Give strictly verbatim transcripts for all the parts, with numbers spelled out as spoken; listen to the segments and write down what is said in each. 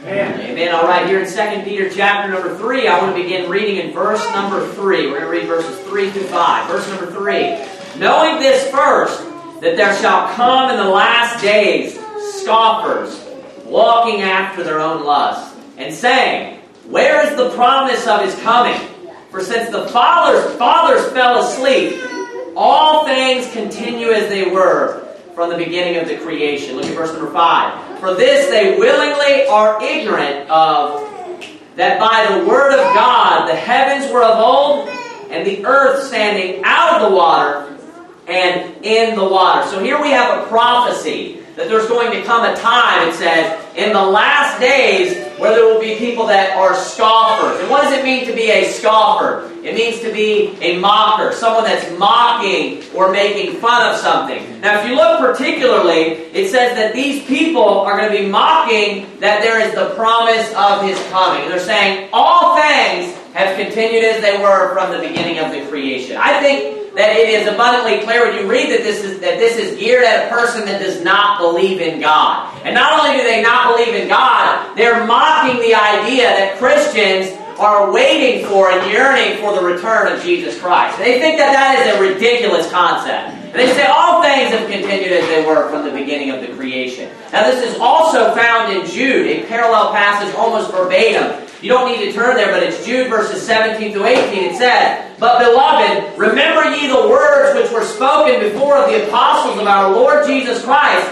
Amen. Amen. All right, here in Second Peter chapter number three, I want to begin reading in verse number three. We're going to read verses three through five. Verse number three. Knowing this first, that there shall come in the last days scoffers, walking after their own lusts, and saying, where is the promise of his coming? For since the fathers, fathers fell asleep, all things continue as they were from the beginning of the creation. Look at verse number five. For this they willingly are ignorant of, that by the word of God the heavens were of old, and the earth standing out of the water and in the water. So here we have a prophecy that there's going to come a time, it says, in the last days where there will be people that are scoffers. And what does it mean to be a scoffer? It means to be a mocker, someone that's mocking or making fun of something. Now, if you look particularly, it says that these people are going to be mocking that there is the promise of his coming. They're saying all things have continued as they were from the beginning of the creation. I think that it is abundantly clear when you read that this is that this is geared at a person that does not believe in God. And not only do they not believe in God, they're mocking the idea that Christians are waiting for and yearning for the return of Jesus Christ. They think that that is a ridiculous concept. And they say all things have continued as they were from the beginning of the creation. Now this is also found in Jude, a parallel passage almost verbatim. You don't need to turn there, but it's Jude verses seventeen through eighteen. It says, but beloved, remember ye the words which were spoken before of the apostles of our Lord Jesus Christ.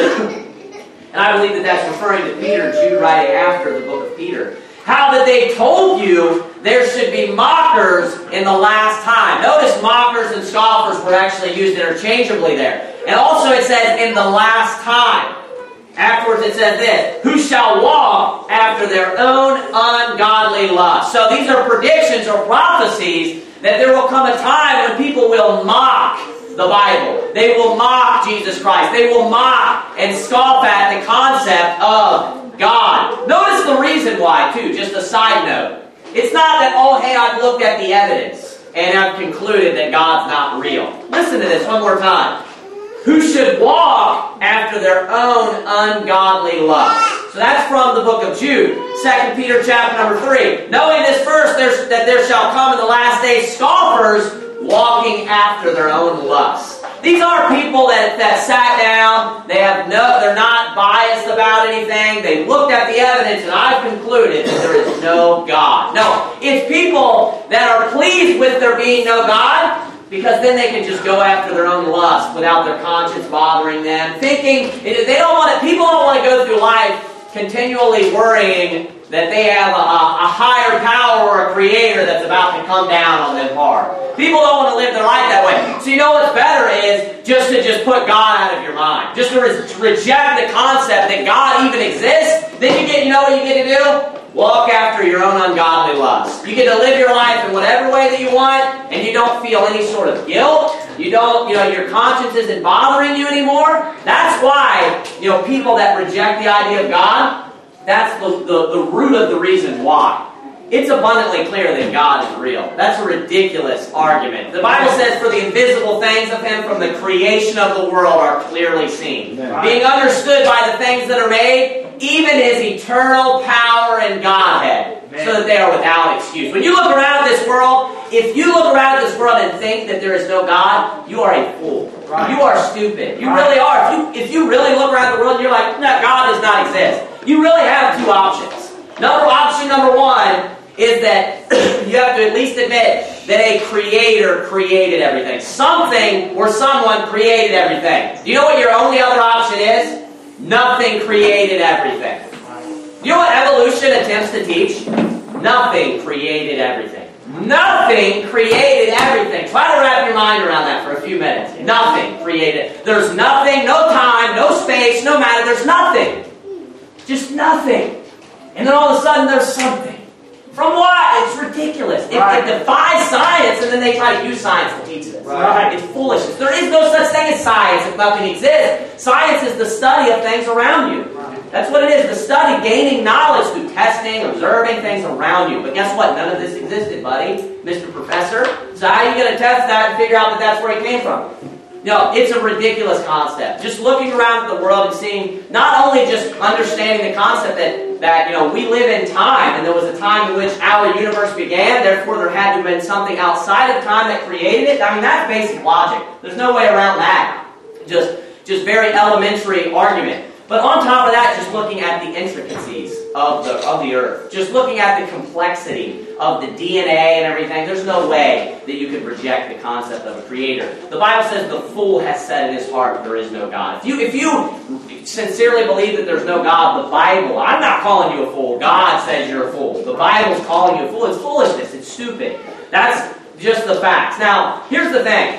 And I believe that that's referring to Peter, Jude writing after the book of Peter. How that they told you there should be mockers in the last time. Notice mockers and scoffers were actually used interchangeably there. And also it says in the last time. Afterwards it says this, who shall walk after their own ungodly lust. So these are predictions or prophecies that there will come a time when people will mock the Bible. They will mock Jesus Christ. They will mock and scoff at the concept of God. Notice the reason why, too, just a side note. It's not that, oh, hey, I've looked at the evidence and I've concluded that God's not real. Listen to this one more time. Who should walk after their own ungodly lust. So that's from the book of Jude. Second Peter chapter number three. Knowing this first, there's, that there shall come in the last days scoffers walking after their own lusts. These are people that, that sat down, they have no, they're not biased about anything, they looked at the evidence, and I've concluded that there is no God. No, it's people that are pleased with there being no God, because then they can just go after their own lust without their conscience bothering them. Thinking, they don't want to, people don't want to go through life continually worrying that they have a, a higher power or a creator that's about to come down on them hard. People don't want to live their life that way. So you know what's better is just to just put God out of your mind. Just to re- reject the concept that God even exists. Then you get, you know what you get to do? Walk after your own ungodly lust. You get to live your life in whatever way that you want, and you don't feel any sort of guilt. You don't, you know, your conscience isn't bothering you anymore. That's why, you know, people that reject the idea of God, that's the, the, the root of the reason why. It's abundantly clear that God is real. That's a ridiculous argument. The Bible says, for the invisible things of Him from the creation of the world are clearly seen. Amen. Being understood by the things that are made, even His eternal power and Godhead, Amen. So that they are without excuse. When you look around at this world, if you look around at this world and think that there is no God, you are a fool. Right. You are stupid. You right. really are. If you, if you really look around the world and you're like, no, God does not exist, you really have two options. Number option number one is that you have to at least admit that a creator created everything. Something or someone created everything. Do you know what your only other option is? Nothing created everything. You know what evolution attempts to teach? Nothing created everything. Nothing created everything. Try to wrap your mind around that for a few minutes. Nothing created. There's nothing, no time, no space, no matter. There's nothing. Just nothing. And then all of a sudden there's something. From what? It's ridiculous. It, right. it defies science, and then they try to use science to teach this. Right. It's foolishness. There is no such thing as science if nothing exists. Science is the study of things around you. Right. That's what it is. The study, gaining knowledge through testing, observing things around you. But guess what? None of this existed, buddy. Mister Professor. So how are you going to test that and figure out that that's where it came from? No, it's a ridiculous concept. Just looking around at the world and seeing, not only just understanding the concept that that, you know, we live in time, and there was a time in which our universe began, therefore there had to have been something outside of time that created it. I mean, that's basic logic. There's no way around that. Just, just very elementary argument. But on top of that, just looking at the intricacies of the, of the earth, just looking at the complexity of the D N A and everything, there's no way that you could reject the concept of a creator. The Bible says the fool has said in his heart there is no God. If you, if you sincerely believe that there's no God, the Bible, I'm not calling you a fool. God says you're a fool. The Bible's calling you a fool. It's foolishness. It's stupid. That's just the facts. Now, here's the thing.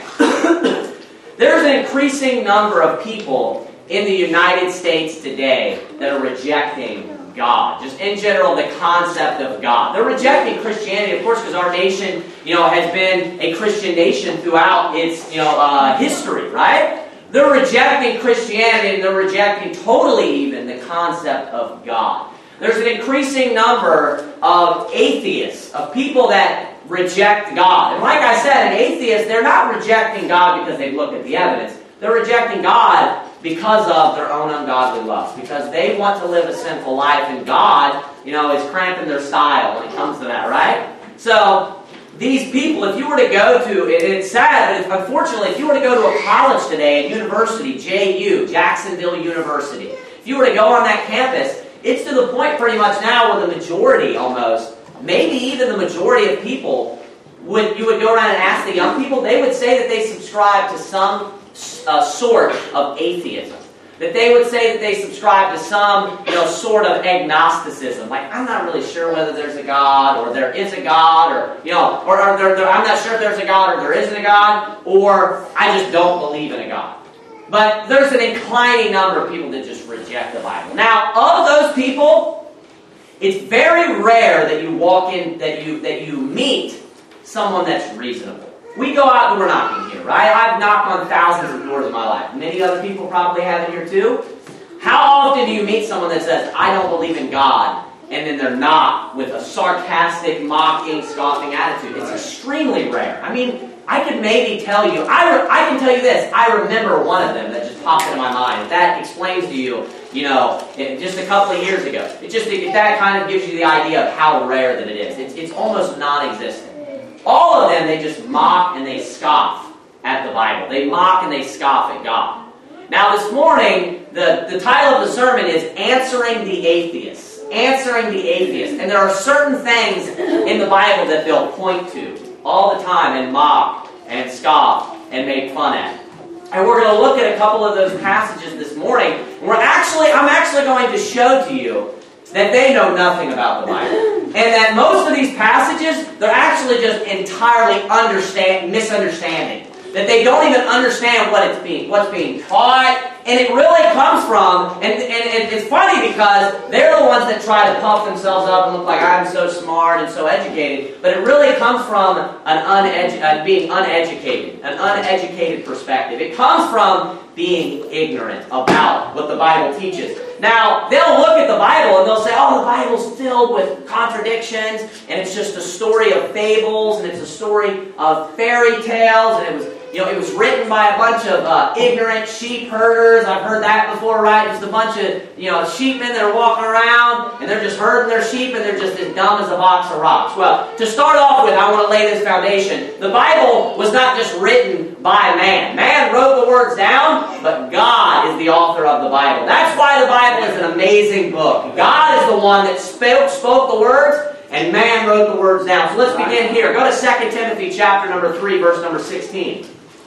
There's an increasing number of people in the United States today that are rejecting God. Just in general, the concept of God. They're rejecting Christianity, of course, because our nation, you know, has been a Christian nation throughout its, you know, uh, history, right? They're rejecting Christianity, and they're rejecting totally even the concept of God. There's an increasing number of atheists, of people that reject God. And like I said, an atheist, they're not rejecting God because they've looked at the evidence. They're rejecting God because of their own ungodly lust, because they want to live a sinful life, and God, you know, is cramping their style when it comes to that, right? So, these people, if you were to go to, and it's sad, but unfortunately, if you were to go to a college today, a university, J U, Jacksonville University, if you were to go on that campus, it's to the point pretty much now where the majority, almost, maybe even the majority of people, would you would go around and ask the young people, they would say that they subscribe to some uh, sort of atheism. That they would say that they subscribe to some, you know, sort of agnosticism. Like, I'm not really sure whether there's a God, or there is a God, or, you know, or, or there, there, I'm not sure if there's a God, or there isn't a God, or I just don't believe in a God. But there's an inclining number of people that just reject the Bible. Now, of those people, it's very rare that you walk in, that you that you meet someone that's reasonable. We go out and we're knocking here, right? I've knocked on thousands of doors in my life. Many other people probably have in here too. How often do you meet someone that says, I don't believe in God, and then they're not, with a sarcastic, mocking, scoffing attitude? It's extremely rare. I mean, I could maybe tell you, I, re- I can tell you this, I remember one of them that just popped into my mind. That explains to you, you know, it, just a couple of years ago. It just, it, that kind of gives you the idea of how rare that it is. It's, it's almost non-existent. All of them, they just mock and they scoff at the Bible. They mock and they scoff at God. Now this morning, the, the title of the sermon is Answering the Atheists. Answering the Atheists. And there are certain things in the Bible that they'll point to all the time and mock and scoff and make fun at. And we're going to look at a couple of those passages this morning. We're actually, I'm actually going to show to you that they know nothing about the Bible. And that most of these passages, they're actually just entirely understand, misunderstanding. That they don't even understand what it's being, what's being taught. And it really comes from, and, and it's funny because they're the ones that try to puff themselves up and look like I'm so smart and so educated. But it really comes from an unedu- uh, being uneducated, an uneducated perspective. It comes from being ignorant about what the Bible teaches. Now, they'll look at the Bible and they'll say, oh, the Bible's filled with contradictions, and it's just a story of fables, and it's a story of fairy tales, and it was, you know, it was written by a bunch of uh, ignorant sheep herders. I've heard that before, right? Just a bunch of, you know, sheepmen that are walking around, and they're just herding their sheep, and they're just as dumb as a box of rocks. Well, to start off with, I want to lay this foundation. The Bible was not just written by man. Man wrote the words down, but God is the author of the Bible. That's why the Bible is an amazing book. God is the one that spoke, spoke the words, and man wrote the words down. So let's begin here. Go to Second Timothy chapter number three, verse number sixteen.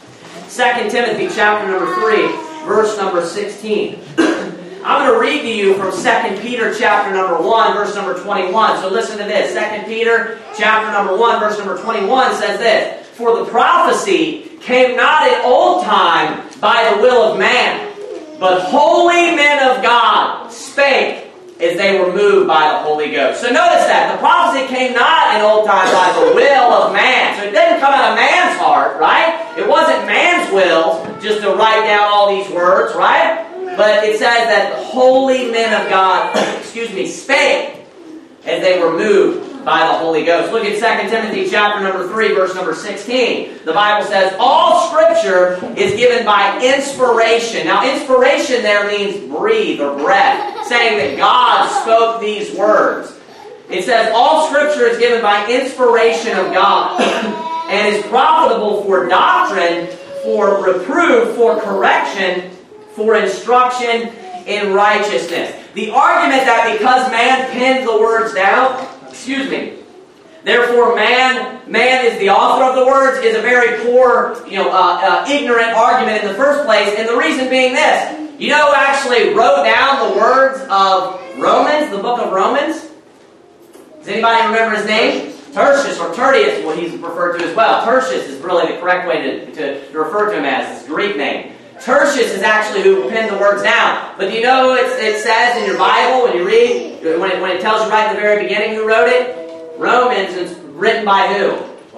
Second Timothy chapter number three, verse number sixteen. I'm going to read to you from Second Peter chapter number one, verse number twenty-one. So listen to this. Second Peter chapter number one, verse number twenty-one says this. For the prophecy came not in old time by the will of man, but holy men of God spake as they were moved by the Holy Ghost. So notice that. The prophecy came not in old time by the will of man. So it didn't come out of man's heart, right? It wasn't man's will just to write down all these words, right? But it says that the holy men of God, excuse me, spake as they were moved by the Holy Ghost. Look at Second Timothy chapter number three, verse number sixteen. The Bible says, all Scripture is given by inspiration. Now, inspiration there means breathe or breath, saying that God spoke these words. It says, all Scripture is given by inspiration of God and is profitable for doctrine, for reproof, for correction, for instruction in righteousness. The argument that because man penned the words down, excuse me, therefore man, man is the author of the words, is a very poor, you know, uh, uh, ignorant argument in the first place. And the reason being this: you know who actually wrote down the words of Romans, the book of Romans? Does anybody remember his name? Tertius, or Tertius, what he's referred to as well. Tertius is really the correct way to, to, to refer to him as, his Greek name. Tertius is actually who penned the words down. But do you know what it says in your Bible when you read, when it, when it tells you right at the very beginning who wrote it? Romans, it's written by who?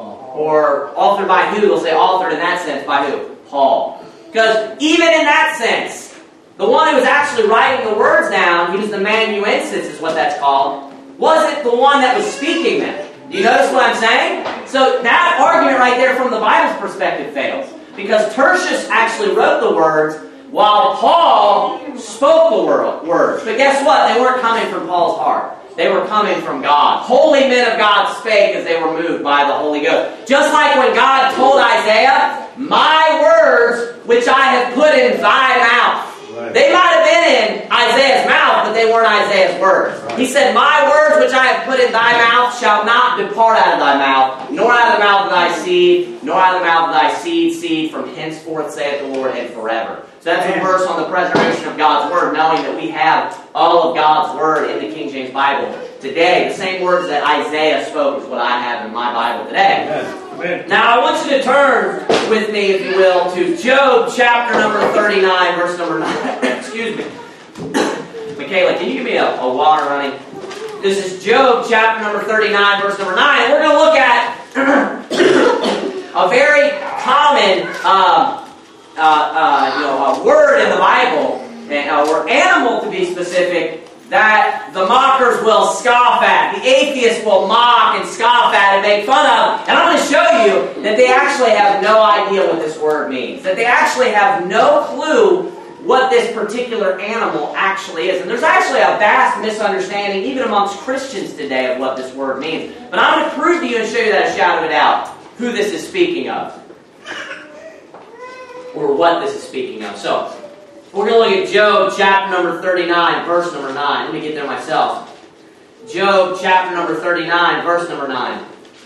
Or authored by who? They'll say authored in that sense by who? Paul. Because even in that sense, the one who was actually writing the words down, he was the amanuensis is what that's called, wasn't the one that was speaking them. Do you notice what I'm saying? So that argument right there from the Bible's perspective fails. Because Tertius actually wrote the words while Paul spoke the words. But guess what? They weren't coming from Paul's heart. They were coming from God. Holy men of God spake as they were moved by the Holy Ghost. Just like when God told Isaiah, my words which I have put in thy mouth. Right. They might have been in Isaiah's mouth, but they weren't Isaiah's words. Right. He said, my words which I have put in thy mouth shall not depart out of thy mouth, nor out of the mouth of thy seed, nor out of the mouth of thy seed, seed, from henceforth saith the Lord, and forever. So that's a verse on the preservation of God's Word, knowing that we have all of God's Word in the King James Bible today. The same words that Isaiah spoke is what I have in my Bible today. Amen. Now I want you to turn with me, if you will, to Job chapter number thirty-nine, verse number nine. Excuse me. Michaela, can you give me a, a water, honey? This is Job chapter number thirty-nine, verse number nine. And we're going to look at a very common um, Uh, uh, you know, a word in the Bible, uh, or animal to be specific, that the mockers will scoff at. The atheists will mock and scoff at and make fun of. And I'm going to show you that they actually have no idea what this word means. That they actually have no clue what this particular animal actually is. And there's actually a vast misunderstanding, even amongst Christians today, of what this word means. But I'm going to prove to you and show you that a shadow of a doubt who this is speaking of. Or what this is speaking of. So, we're going to look at Job chapter number thirty-nine, verse number nine. Let me get there myself. Job chapter number thirty-nine, verse number nine.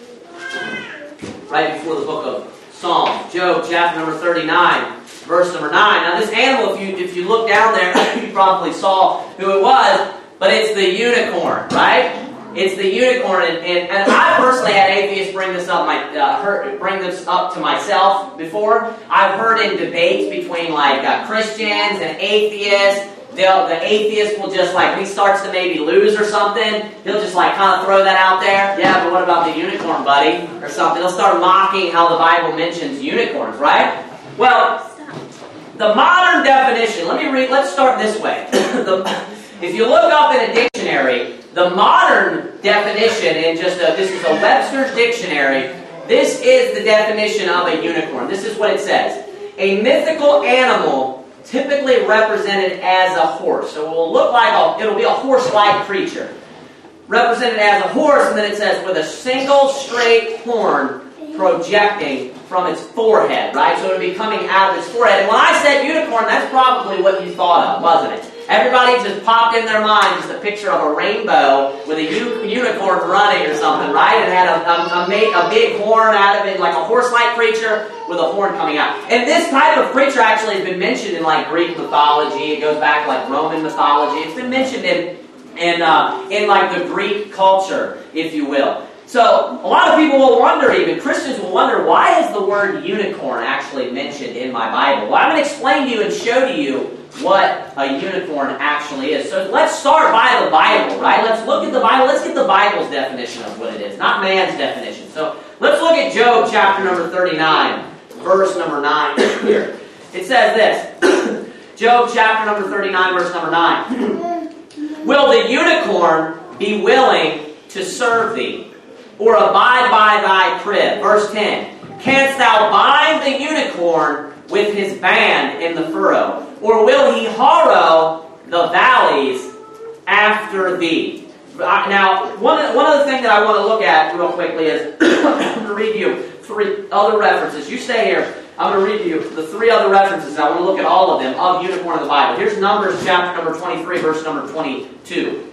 Right before the book of Psalms. Job chapter number thirty-nine, verse number nine. Now this animal, if you if you look down there, you probably saw who it was, but it's the unicorn, right? It's the unicorn, and, and, and I personally had atheists bring this up. My uh, heard, bring this up to myself before. I've heard in debates between like uh, Christians and atheists. They'll, the atheist will just like, when he starts to maybe lose or something, he'll just like kind of throw that out there. Yeah, but what about the unicorn, buddy? Or something. He'll start mocking how the Bible mentions unicorns, right? Well, the modern definition. Let me read. Let's start this way. the, if you look up in a dictionary. The modern definition, in just a, this is a Webster's dictionary, this is the definition of a unicorn. This is what it says. A mythical animal typically represented as a horse. So it will look like, a, it'll be a horse-like creature. Represented as a horse, and then it says, with a single straight horn projecting from its forehead, right? So it'll be coming out of its forehead. And when I said unicorn, that's probably what you thought of, wasn't it? Everybody just popped in their mind just a picture of a rainbow with a u- unicorn running or something, right? And had a, a, a, a big horn out of it, like a horse-like creature with a horn coming out. And this type of creature actually has been mentioned in like Greek mythology. It goes back like Roman mythology. It's been mentioned in, in, uh, in like the Greek culture, if you will. So, a lot of people will wonder, even Christians will wonder, why is the word unicorn actually mentioned in my Bible? Well, I'm going to explain to you and show to you what a unicorn actually is. So let's start by the Bible, right? Let's look at the Bible. Let's get the Bible's definition of what it is, not man's definition. So let's look at Job chapter number thirty-nine, verse number nine here. It says this. Job chapter number thirty-nine, verse number nine. Will the unicorn be willing to serve thee? or abide by thy crib? Verse ten. Canst thou bind the unicorn with his band in the furrow? Or will he harrow the valleys after thee? Now, one, one other thing that I want to look at real quickly is I'm going to read you three other references. You stay here. I'm going to read you the three other references, and I want to look at all of them of unicorn in the Bible. Here's Numbers chapter number twenty-three, verse number twenty-two.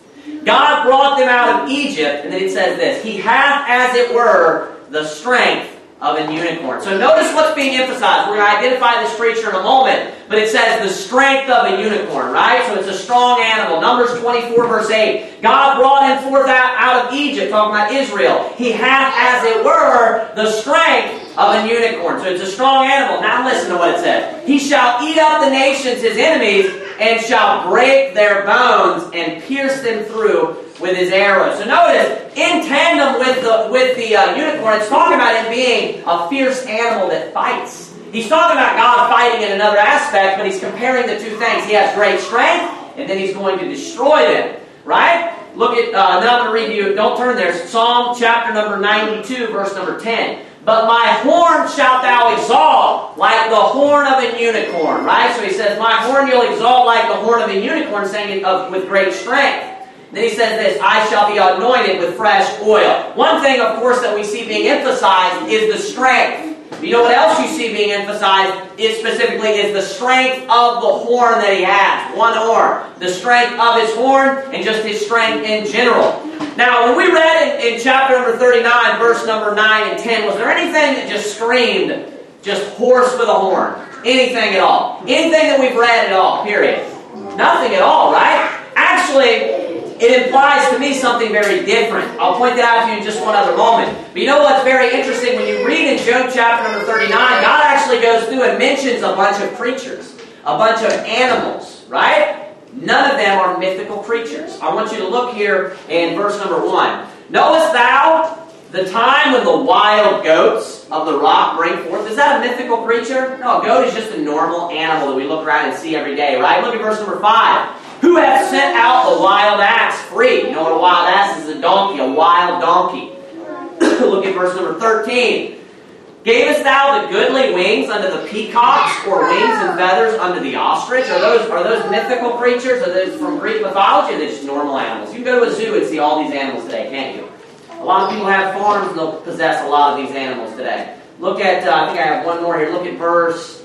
God brought them out of Egypt, and then it says this, He hath, as it were, the strength of a unicorn. So notice what's being emphasized. We're going to identify this creature in a moment, but it says the strength of a unicorn, right? So it's a strong animal. Numbers twenty-four, verse eight. God brought him forth out, out of Egypt, talking about Israel. He hath, as it were, the strength of a unicorn. So it's a strong animal. Now listen to what it says. He shall eat up the nations, his enemies, and shall break their bones and pierce them through with his arrows. So notice, in tandem with the with the uh, unicorn, it's talking about him being a fierce animal that fights. He's talking about God fighting in another aspect, but he's comparing the two things. He has great strength, and then he's going to destroy them. Right? Look at, uh, then I'm going to read you, don't turn there, Psalm chapter number ninety-two, verse number ten. But my horn shalt thou exalt like the horn of a unicorn. Right? So he says, my horn you'll exalt like the horn of a unicorn, saying it of, with great strength. Then he says this, I shall be anointed with fresh oil. One thing, of course, that we see being emphasized is the strength. You know what else you see being emphasized is specifically is the strength of the horn that he has. One horn. The strength of his horn and just his strength in general. Now, when we read in, in chapter number thirty-nine, verse number nine and ten, was there anything that just screamed just horse with a horn? Anything at all? Anything that we've read at all, period? Nothing at all, right? Actually, it implies to me something very different. I'll point that out to you in just one other moment. But you know what's very interesting? When you read in Job chapter number thirty-nine, God actually goes through and mentions a bunch of creatures. A bunch of animals, right? None of them are mythical creatures. I want you to look here in verse number one. Knowest thou the time when the wild goats of the rock bring forth? Is that a mythical creature? No, a goat is just a normal animal that we look around and see every day, right? Look at verse number five. Who hath sent out the wild ass free? You know what a wild ass is? A donkey, a wild donkey. Look at verse number thirteen. Gavest thou the goodly wings unto the peacocks, or wings and feathers unto the ostrich? Are those are those mythical creatures? Are those from Greek mythology? Or are they just normal animals? You can go to a zoo and see all these animals today, can't you? A lot of people have farms and they'll possess a lot of these animals today. Look at, uh, I think I have one more here. Look at verse,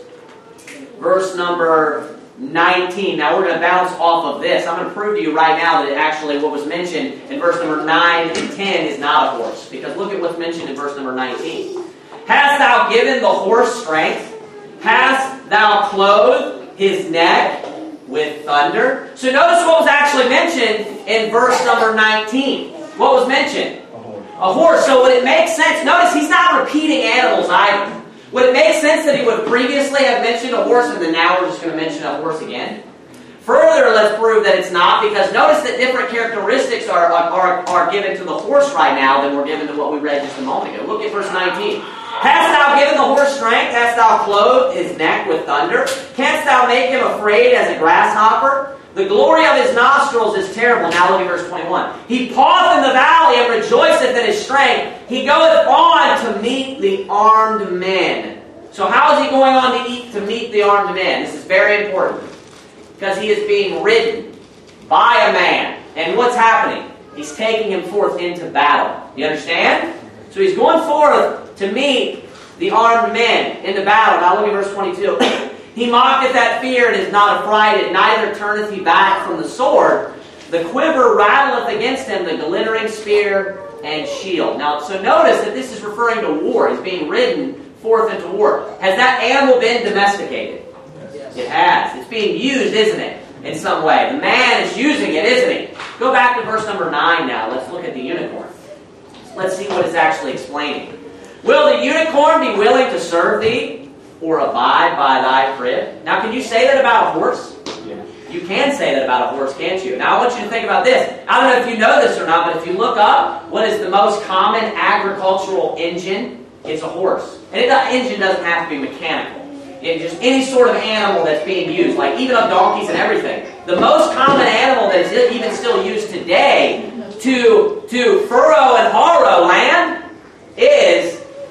verse number nineteen. Now we're going to bounce off of this. I'm going to prove to you right now that actually what was mentioned in verse number nine and ten is not a horse. Because look at what's mentioned in verse number nineteen. Hast thou given the horse strength? Hast thou clothed his neck with thunder? So notice what was actually mentioned in verse number nineteen. What was mentioned? A horse. A horse. So would it make sense? Notice he's not repeating animals either. Would it make sense that he would previously have mentioned a horse and then now we're just going to mention a horse again? Further, let's prove that it's not, because notice that different characteristics are, are, are given to the horse right now than were given to what we read just a moment ago. Look at verse nineteen. Hast thou given the horse strength? Hast thou clothed his neck with thunder? Canst thou make him afraid as a grasshopper? The glory of his nostrils is terrible. Now look at verse twenty-one. He paweth in the valley and rejoiceth in his strength. He goeth on to meet the armed men. So how is he going on to eat to meet the armed men? This is very important. Because he is being ridden by a man. And what's happening? He's taking him forth into battle. You understand? So he's going forth to meet the armed men into battle. Now look at verse twenty-two. He mocketh at fear and is not affrighted, neither turneth he back from the sword. The quiver rattleth against him, the glittering spear and shield. Now, so notice that this is referring to war. He's being ridden forth into war. Has that animal been domesticated? Yes. It has. It's being used, isn't it? In some way. The man is using it, isn't he? Go back to verse number nine now. Let's look at the unicorn. Let's see what it's actually explaining. Will the unicorn be willing to serve thee, or abide by thy crib? Now, can you say that about a horse? Yeah. You can say that about a horse, can't you? Now, I want you to think about this. I don't know if you know this or not, but if you look up what is the most common agricultural engine, it's a horse. And the engine doesn't have to be mechanical. It's just any sort of animal that's being used, like even of donkeys and everything. The most common animal that is even still used today to, to furrow and harrow land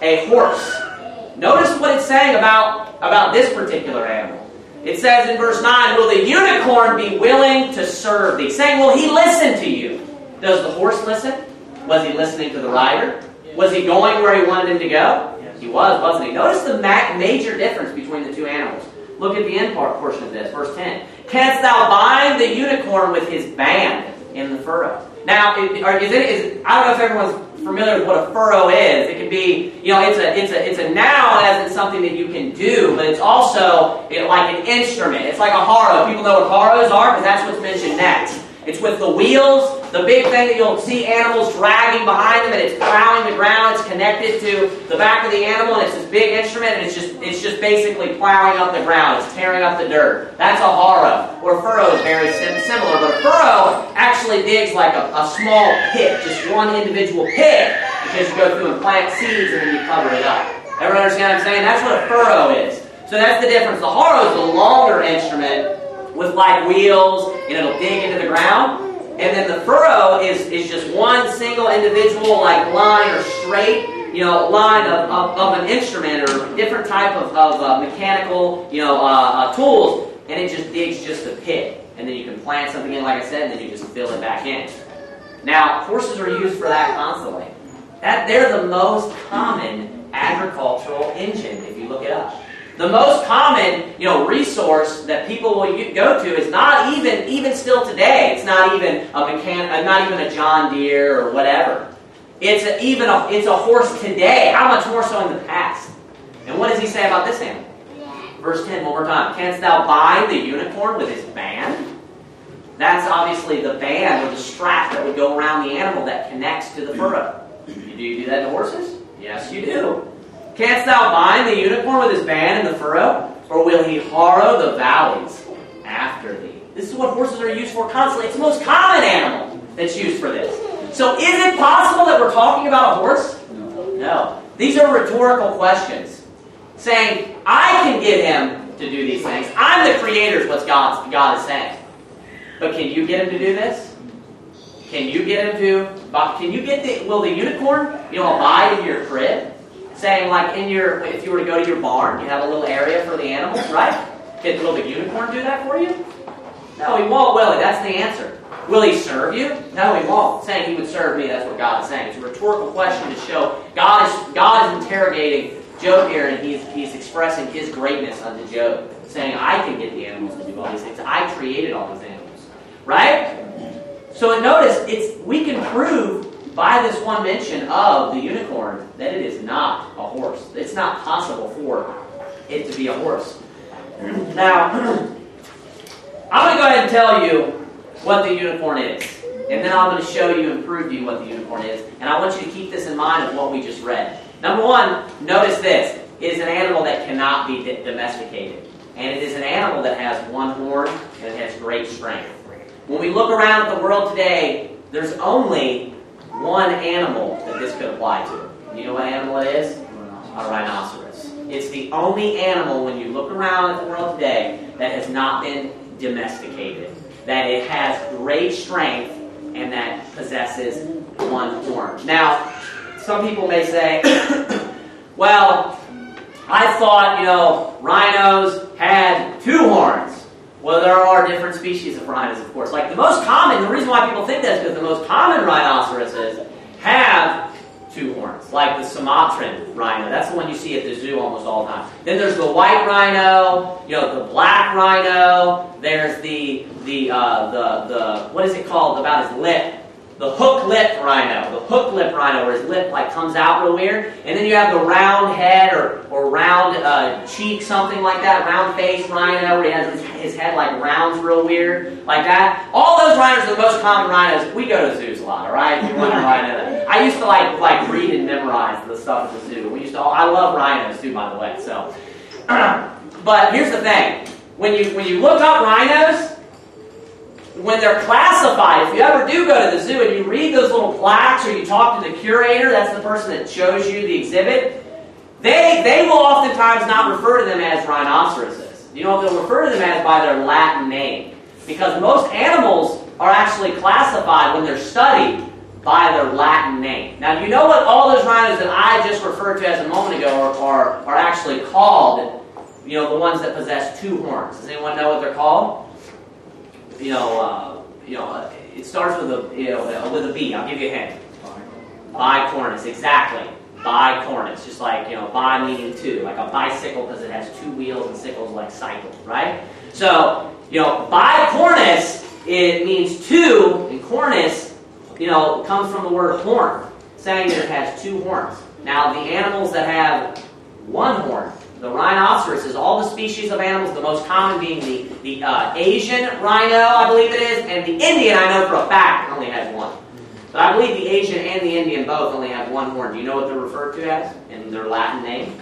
a horse. Notice what it's saying about, about this particular animal. It says in verse nine, will the unicorn be willing to serve thee? Saying, will he listen to you? Does the horse listen? Was he listening to the rider? Was he going where he wanted him to go? He was, wasn't he? Notice the ma- major difference between the two animals. Look at the end part portion of this, verse ten. Canst thou bind the unicorn with his band in the furrow? Now, is it, is, I don't know if everyone's familiar with what a furrow is. It can be, you know, it's a it's a it's a noun as in something that you can do, but it's also you know, like an instrument. It's like a harrow. People know what harrows are because that's what's mentioned next. It's with the wheels, the big thing that you'll see animals dragging behind them, and it's plowing the ground. It's connected to the back of the animal, and it's this big instrument, and it's just it's just basically plowing up the ground. It's tearing up the dirt. That's a harrow. Or a furrow is very sim- similar, but a furrow actually digs like a, a small pit, just one individual pit, because you go through and plant seeds and then you cover it up. Everyone understand what I'm saying? That's what a furrow is. So that's the difference. The harrow is the longer instrument with like wheels, and it'll dig into the ground. And then the furrow is, is just one single individual like line or straight, you know, line of, of, of an instrument or different type of, of uh, mechanical, you know, uh, uh, tools, and it just digs just a pit. And then you can plant something in, like I said, and then you just fill it back in. Now, horses are used for that constantly. That they're the most common agricultural engine, if you look it up. The most common, you know, resource that people will go to is not even, even still today. It's not even a mechan- not even a John Deere or whatever. It's a, even a, it's a horse today. How much more so in the past? And what does he say about this animal? Verse ten, one more time. Canst thou bind the unicorn with his band? That's obviously the band or the strap that would go around the animal that connects to the furrow. Do you do that to horses? Yes, you do. Canst thou bind the unicorn with his band in the furrow? Or will he harrow the valleys after thee? This is what horses are used for constantly. It's the most common animal that's used for this. So is it possible that we're talking about a horse? No. No. These are rhetorical questions. Saying, I can get him to do these things. I'm the creator is what God, God is saying. But can you get him to do this? Can you get him to... Can you get the... Will the unicorn, you know, abide in your crib? Saying like in your, if you were to go to your barn, you have a little area for the animals, right? Can, will the unicorn do that for you? No, he won't, will he? That's the answer. Will he serve you? No, he won't. Saying he would serve me, that's what God is saying. It's a rhetorical question to show God is God is interrogating Job here, and he's, he's expressing his greatness unto Job. Saying, I can get the animals to do all these things. I created all these animals. Right? So notice, it's we can prove by this one mention of the unicorn that it is not a horse. It's not possible for it to be a horse. Now, I'm going to go ahead and tell you what the unicorn is. And then I'm going to show you and prove to you what the unicorn is. And I want you to keep this in mind of what we just read. Number one, notice this. It is an animal that cannot be d- domesticated. And it is an animal that has one horn and it has great strength. When we look around at the world today, there's only one animal that this could apply to. You know what animal it is? A rhinoceros. It's the only animal, when you look around at the world today, that has not been domesticated. That it has great strength and that possesses one horn. Now, some people may say, well, I thought, you know, rhinos had two horns. Well, there are different species of rhinos, of course. Like the most common, the reason why people think that is because the most common rhinoceroses have two horns. Like the Sumatran rhino. That's the one you see at the zoo almost all the time. Then there's the white rhino, you know, the black rhino. There's the, the, uh, the, the, what is it called about his lip? The hook-lipped rhino. The hook-lipped rhino, where his lip like comes out real weird. And then you have the round head or, or round uh, cheek, something like that. Round face rhino, where he has his, his head like rounds real weird, like that. All those rhinos are the most common rhinos. We go to zoos a lot, all right? If you wonder why I know that. I used to like like read and memorize the stuff at the zoo. We used to. I love rhinos too, by the way. So, but here's the thing: when you when you look up rhinos, when they're classified, if you ever do go to the zoo and you read those little plaques or you talk to the curator, that's the person that shows you the exhibit, they they will oftentimes not refer to them as rhinoceroses. You know, they'll refer to them as by their Latin name. Because most animals are actually classified when they're studied by their Latin name. Now, do you know what all those rhinos that I just referred to as a moment ago are, are, are actually called? You know, the ones that possess two horns. Does anyone know what they're called? You know, uh, you know, uh, it starts with a you know uh, with a B. I'll give you a hint. Bicornis, exactly. Bicornis, just like you know, bi meaning two, like a bicycle because it has two wheels and sickles like cycle, right? So you know, bicornis it means two, and cornis, you know, comes from the word horn, saying that it has two horns. Now, the animals that have one horn, the rhinoceros, is all the species of animals, the most common being the, the uh, Asian rhino, I believe it is, and the Indian, I know for a fact, only has one. But I believe the Asian and the Indian both only have one horn. Do you know what they're referred to as in their Latin name?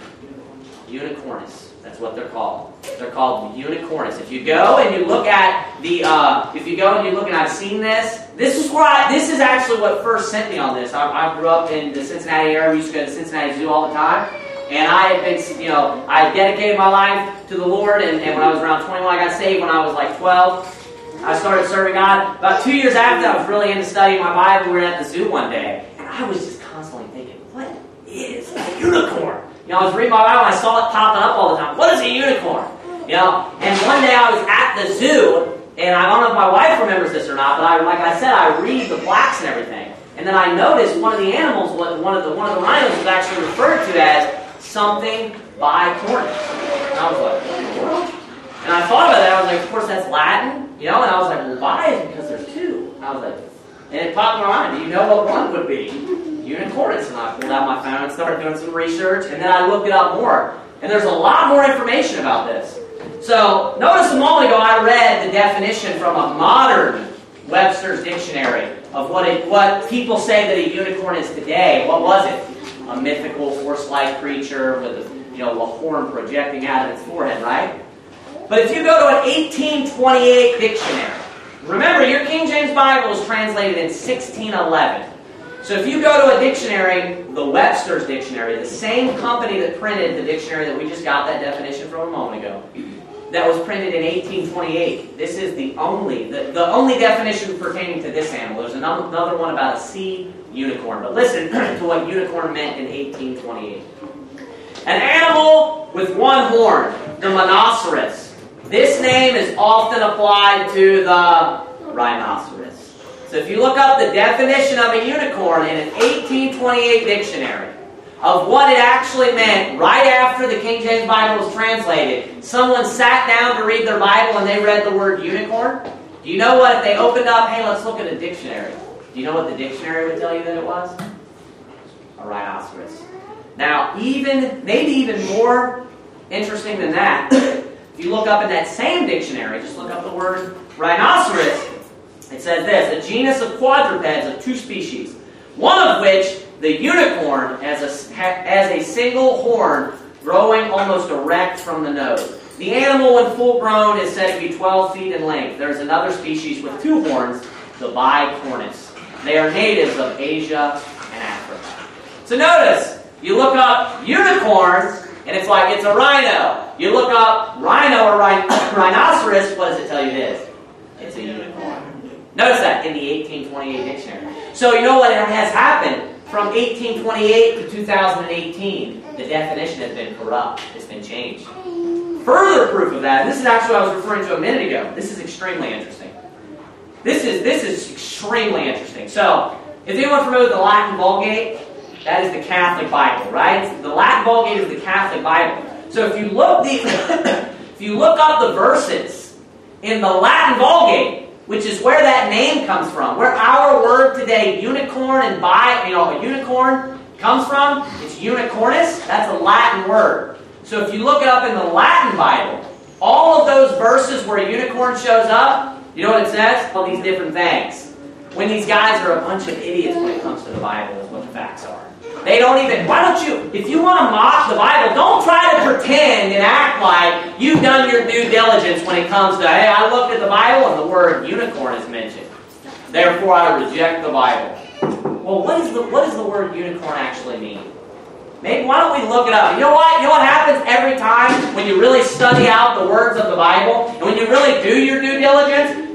Unicornis. That's what they're called. They're called unicornis. If you go and you look at the, uh, if you go and you look, and I've seen this, this is where I, this is actually what first sent me on this. I, I grew up in the Cincinnati area. We used to go to the Cincinnati Zoo all the time. And I had been, you know, I had dedicated my life to the Lord, and, and when I was around twenty-one, I got saved. When I was like twelve, I started serving God. About two years after that, I was really into studying my Bible. We were at the zoo one day, and I was just constantly thinking, what is a unicorn? You know, I was reading my Bible, and I saw it popping up all the time. What is a unicorn? You know, and one day I was at the zoo, and I don't know if my wife remembers this or not, but I, like I said, I read the plaques and everything. And then I noticed one of the animals, one of the one of the rhinos, was actually referred to as something bicornis. And I was like, what? And I thought about that. I was like, of course, that's Latin, you know. And I was like, well, why? Is it because there's two? And I was like, and it popped in my mind. Do you know what one would be? Unicornis. And I pulled out my phone and started doing some research, and then I looked it up more. And there's a lot more information about this. So notice a moment ago I read the definition from a modern Webster's dictionary of what it, what people say that a unicorn is today. What was it? A mythical horse-like creature with a, you know, a horn projecting out of its forehead, right? But if you go to an eighteen twenty-eight dictionary, remember your King James Bible was translated in sixteen eleven. So if you go to a dictionary, the Webster's dictionary, the same company that printed the dictionary that we just got that definition from a moment ago, that was printed in eighteen twenty-eight. This is the only, the, the only definition pertaining to this animal. There's another, another one about a sea unicorn. But listen to what unicorn meant in eighteen twenty-eight. An animal with one horn, the rhinoceros. This name is often applied to the rhinoceros. So if you look up the definition of a unicorn in an eighteen twenty-eight dictionary, of what it actually meant right after the King James Bible was translated, someone sat down to read their Bible and they read the word unicorn. Do you know what, if they opened up, hey, let's look at a dictionary. Do you know what the dictionary would tell you that it was? A rhinoceros. Now, even, maybe even more interesting than that, if you look up in that same dictionary, just look up the word rhinoceros, it says this: a genus of quadrupeds of two species, one of which, the unicorn, has a, has a single horn growing almost erect from the nose. The animal, when full grown, is said to be twelve feet in length. There is another species with two horns, the bicornis. They are natives of Asia and Africa. So notice, you look up unicorns, and it's like it's a rhino. You look up rhino or rhin- rhinoceros, what does it tell you it is? It's a unicorn. Notice that in the eighteen twenty-eight dictionary. So you know what has happened? From eighteen twenty-eight to two thousand eighteen, the definition has been corrupt. It's been changed. Further proof of that, and this is actually what I was referring to a minute ago. This is extremely interesting. This is this is extremely interesting. So, is anyone familiar with the Latin Vulgate? That is the Catholic Bible, right? The Latin Vulgate is the Catholic Bible. So if you look the if you look up the verses in the Latin Vulgate, which is where that name comes from, where our word today, unicorn and bi, you know, a unicorn comes from, it's unicornis. That's a Latin word. So if you look it up in the Latin Bible, all of those verses where a unicorn shows up, you know what it says? All these different things. When these guys are a bunch of idiots when it comes to the Bible, is what the facts are. They don't even, why don't you, if you want to mock the Bible, don't try to pretend and act like you've done your due diligence when it comes to, hey, I looked at the Bible and the word unicorn is mentioned. Therefore, I reject the Bible. Well, what is the what does the word unicorn actually mean? Maybe, why don't we look it up? You know what? You know what happens every time when you really study out the words of the Bible, and when you really do your due diligence?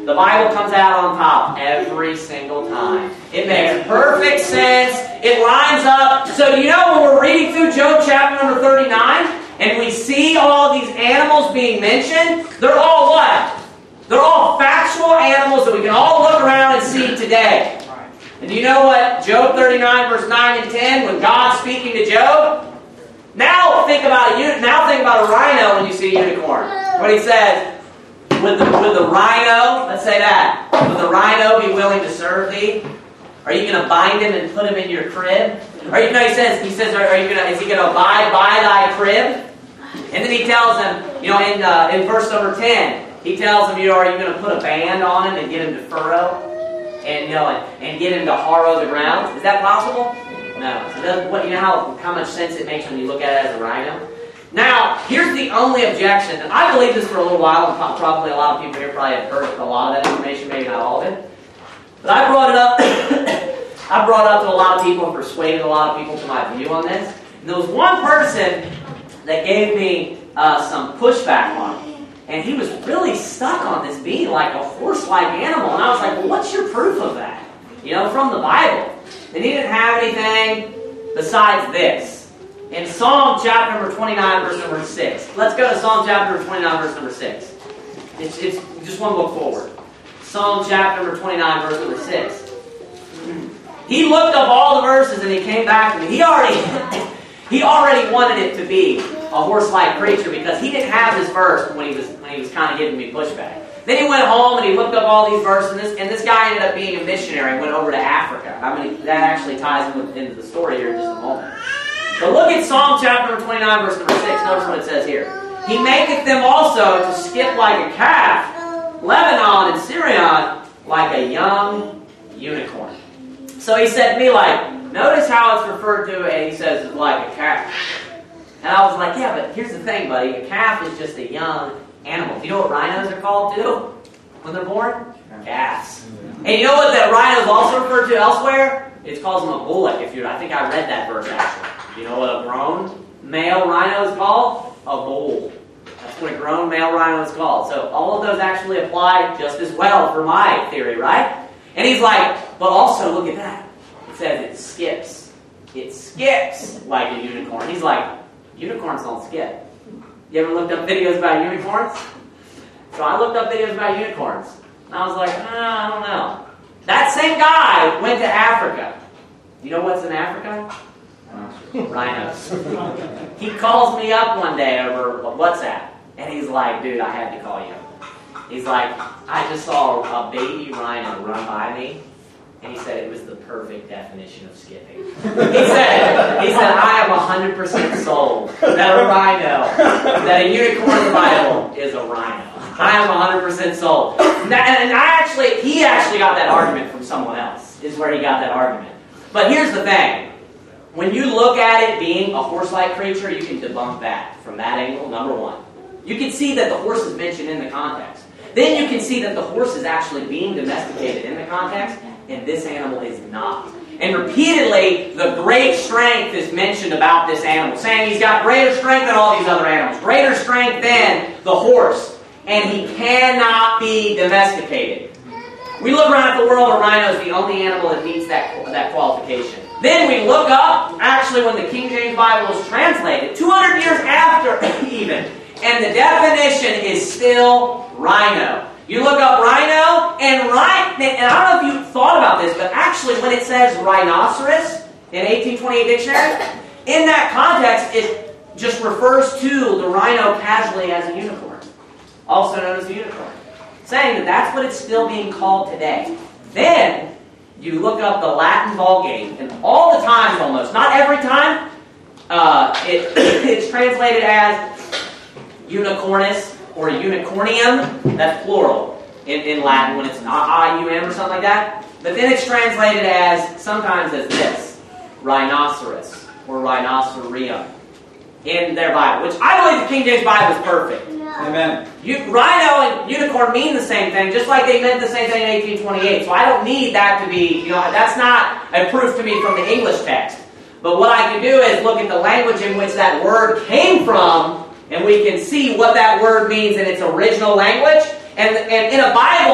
the Bible comes out on top every single time. It makes perfect sense. It lines up. So do you know when we're reading through Job chapter number thirty-nine, and we see all these animals being mentioned, they're all what? They're all factual animals that we can all look around and see today. And do you know what Job thirty-nine, verse nine and ten, when God's speaking to Job? Now think about a now think about a rhino when you see a unicorn. What he says, would the, would the rhino, let's say that, would the rhino be willing to serve thee? Are you going to bind him and put him in your crib? Or you know, he says, he says, are, are you going to? Is he going to abide by thy crib? And then he tells him, you know, in uh, in verse number ten, he tells him, you know, are you going to put a band on him and get him to furrow, and you know, and, and get him to harrow the ground? Is that possible? No. So doesn't, what, you know how how much sense it makes when you look at it as a rhino. Now, here's the only objection, and I believe this for a little while, and probably a lot of people here probably have heard a lot of that information, maybe not all of it. But I brought it up. I brought it up to a lot of people and persuaded a lot of people to my view on this. And there was one person that gave me uh, some pushback on it. And he was really stuck on this being like a horse-like animal. And I was like, well, what's your proof of that? You know, from the Bible. And he didn't have anything besides this. In Psalm chapter number twenty-nine, verse number six. Let's go to Psalm chapter twenty-nine, verse number six. It's, it's just one book forward. Psalm chapter number twenty-nine, verse number six. He looked up all the verses and he came back to me. He already, he already wanted it to be a horse-like creature because he didn't have this verse when he was when he was kind of giving me pushback. Then he went home and he looked up all these verses, and this, and this guy ended up being a missionary and went over to Africa. I mean, that actually ties in with, into the story here in just a moment. So look at Psalm chapter twenty-nine, verse number six. Notice what it says here. He maketh them also to skip like a calf, Lebanon and Syrian like a young unicorn. So he said to me, like, notice how it's referred to, and he says it's like a calf. And I was like, yeah, but here's the thing, buddy. A calf is just a young animal. Do you know what rhinos are called too when they're born? Calves. And you know what that rhino is also referred to elsewhere? It calls them a bullock. If you, I think I read that verse actually. You know what a grown male rhino is called? A bull. That's what a grown male rhino is called. So all of those actually apply just as well for my theory, right? And he's like, but also look at that. It says it skips. It skips like a unicorn. He's like, unicorns don't skip. You ever looked up videos about unicorns? So I looked up videos about unicorns. And I was like, ah, I don't know. That same guy went to Africa. You know what's in Africa? Rhinos. He calls me up one day over WhatsApp, and he's like, dude, I had to call you. He's like, I just saw a baby rhino run by me, and he said it was the perfect definition of skipping. He said, he said, I am one hundred percent sold that a rhino, that a unicorn in the Bible is a rhino. I am one hundred percent sold. And I actually, he actually got that argument from someone else, is where he got that argument. But here's the thing. When you look at it being a horse-like creature, you can debunk that from that angle, number one. You can see that the horse is mentioned in the context. Then you can see that the horse is actually being domesticated in the context, and this animal is not. And repeatedly, the great strength is mentioned about this animal, saying he's got greater strength than all these other animals, greater strength than the horse, and he cannot be domesticated. We look around at the world, a rhino is the only animal that meets that, that qualification. Then we look up, actually when the King James Bible was translated, two hundred years after even, and the definition is still rhino. You look up rhino, and rhino, and I don't know if you thought about this, but actually when it says rhinoceros in eighteen twenty-eight dictionary, in that context it just refers to the rhino casually as a unicorn, also known as a unicorn, saying that that's what it's still being called today. Then you look up the Latin Vulgate, and all the times almost, not every time, uh, it, it's translated as unicornis or unicornium. That's plural in, in Latin when it's I U M or something like that. But then it's translated as, sometimes as this, rhinoceros or rhinocereum in their Bible, which I believe the King James Bible is perfect. Amen. You, rhino and unicorn mean the same thing, just like they meant the same thing in eighteen twenty-eight. So I don't need that to be, you know, that's not a proof to me from the English text. But what I can do is look at the language in which that word came from, and we can see what that word means in its original language. And, and in a Bible,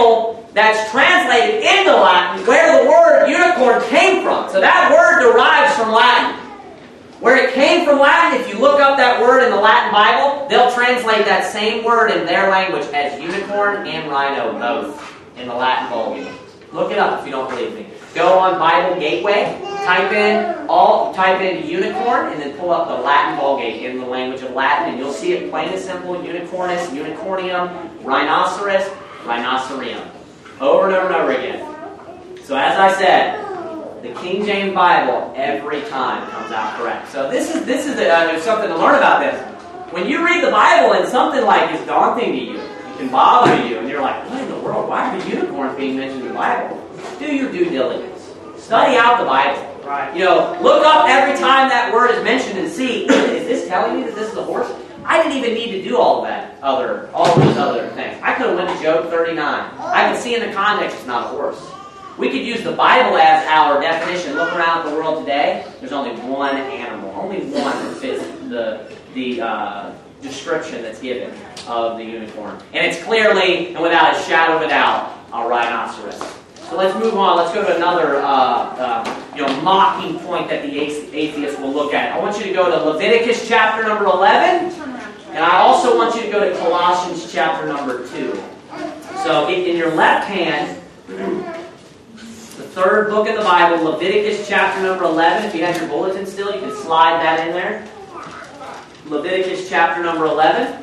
that's translated into Latin where the word unicorn came from. So that word derives from Latin. Where it came from Latin, if you look up that word in the Latin Bible, they'll translate that same word in their language as unicorn and rhino, both, in the Latin Vulgate. Look it up if you don't believe me. Go on Bible Gateway, type in all, type in unicorn, and then pull up the Latin Vulgate in the language of Latin, and you'll see it plain and simple: unicornus, unicornium, rhinoceros, rhinocereum. Over and over and over again. So as I said, the King James Bible every time comes out correct. So this is this is uh, something to learn about this. When you read the Bible and something like is daunting to you, it can bother you, and you're like, what in the world? Why are the unicorns being mentioned in the Bible? Do your due diligence. Study out the Bible. Right. You know, look up every time that word is mentioned and see, is this telling me that this is a horse? I didn't even need to do all of that other, all those other things. I could have went to Job thirty-nine. I can see in the context it's not a horse. We could use the Bible as our definition. Look around at the world today. There's only one animal. Only one that fits the, the uh, description that's given of the unicorn. And it's clearly, and without a shadow of a doubt, a rhinoceros. So let's move on. Let's go to another uh, uh, you know, mocking point that the atheist will look at. I want you to go to Leviticus chapter number eleven. And I also want you to go to Colossians chapter number two. So in your left hand, the third book of the Bible, Leviticus chapter number eleven. If you have your bulletin still, you can slide that in there. Leviticus chapter number eleven.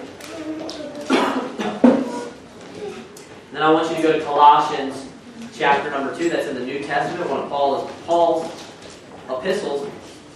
Then I want you to go to Colossians chapter number two. That's in the New Testament, one of Paul's, Paul's epistles.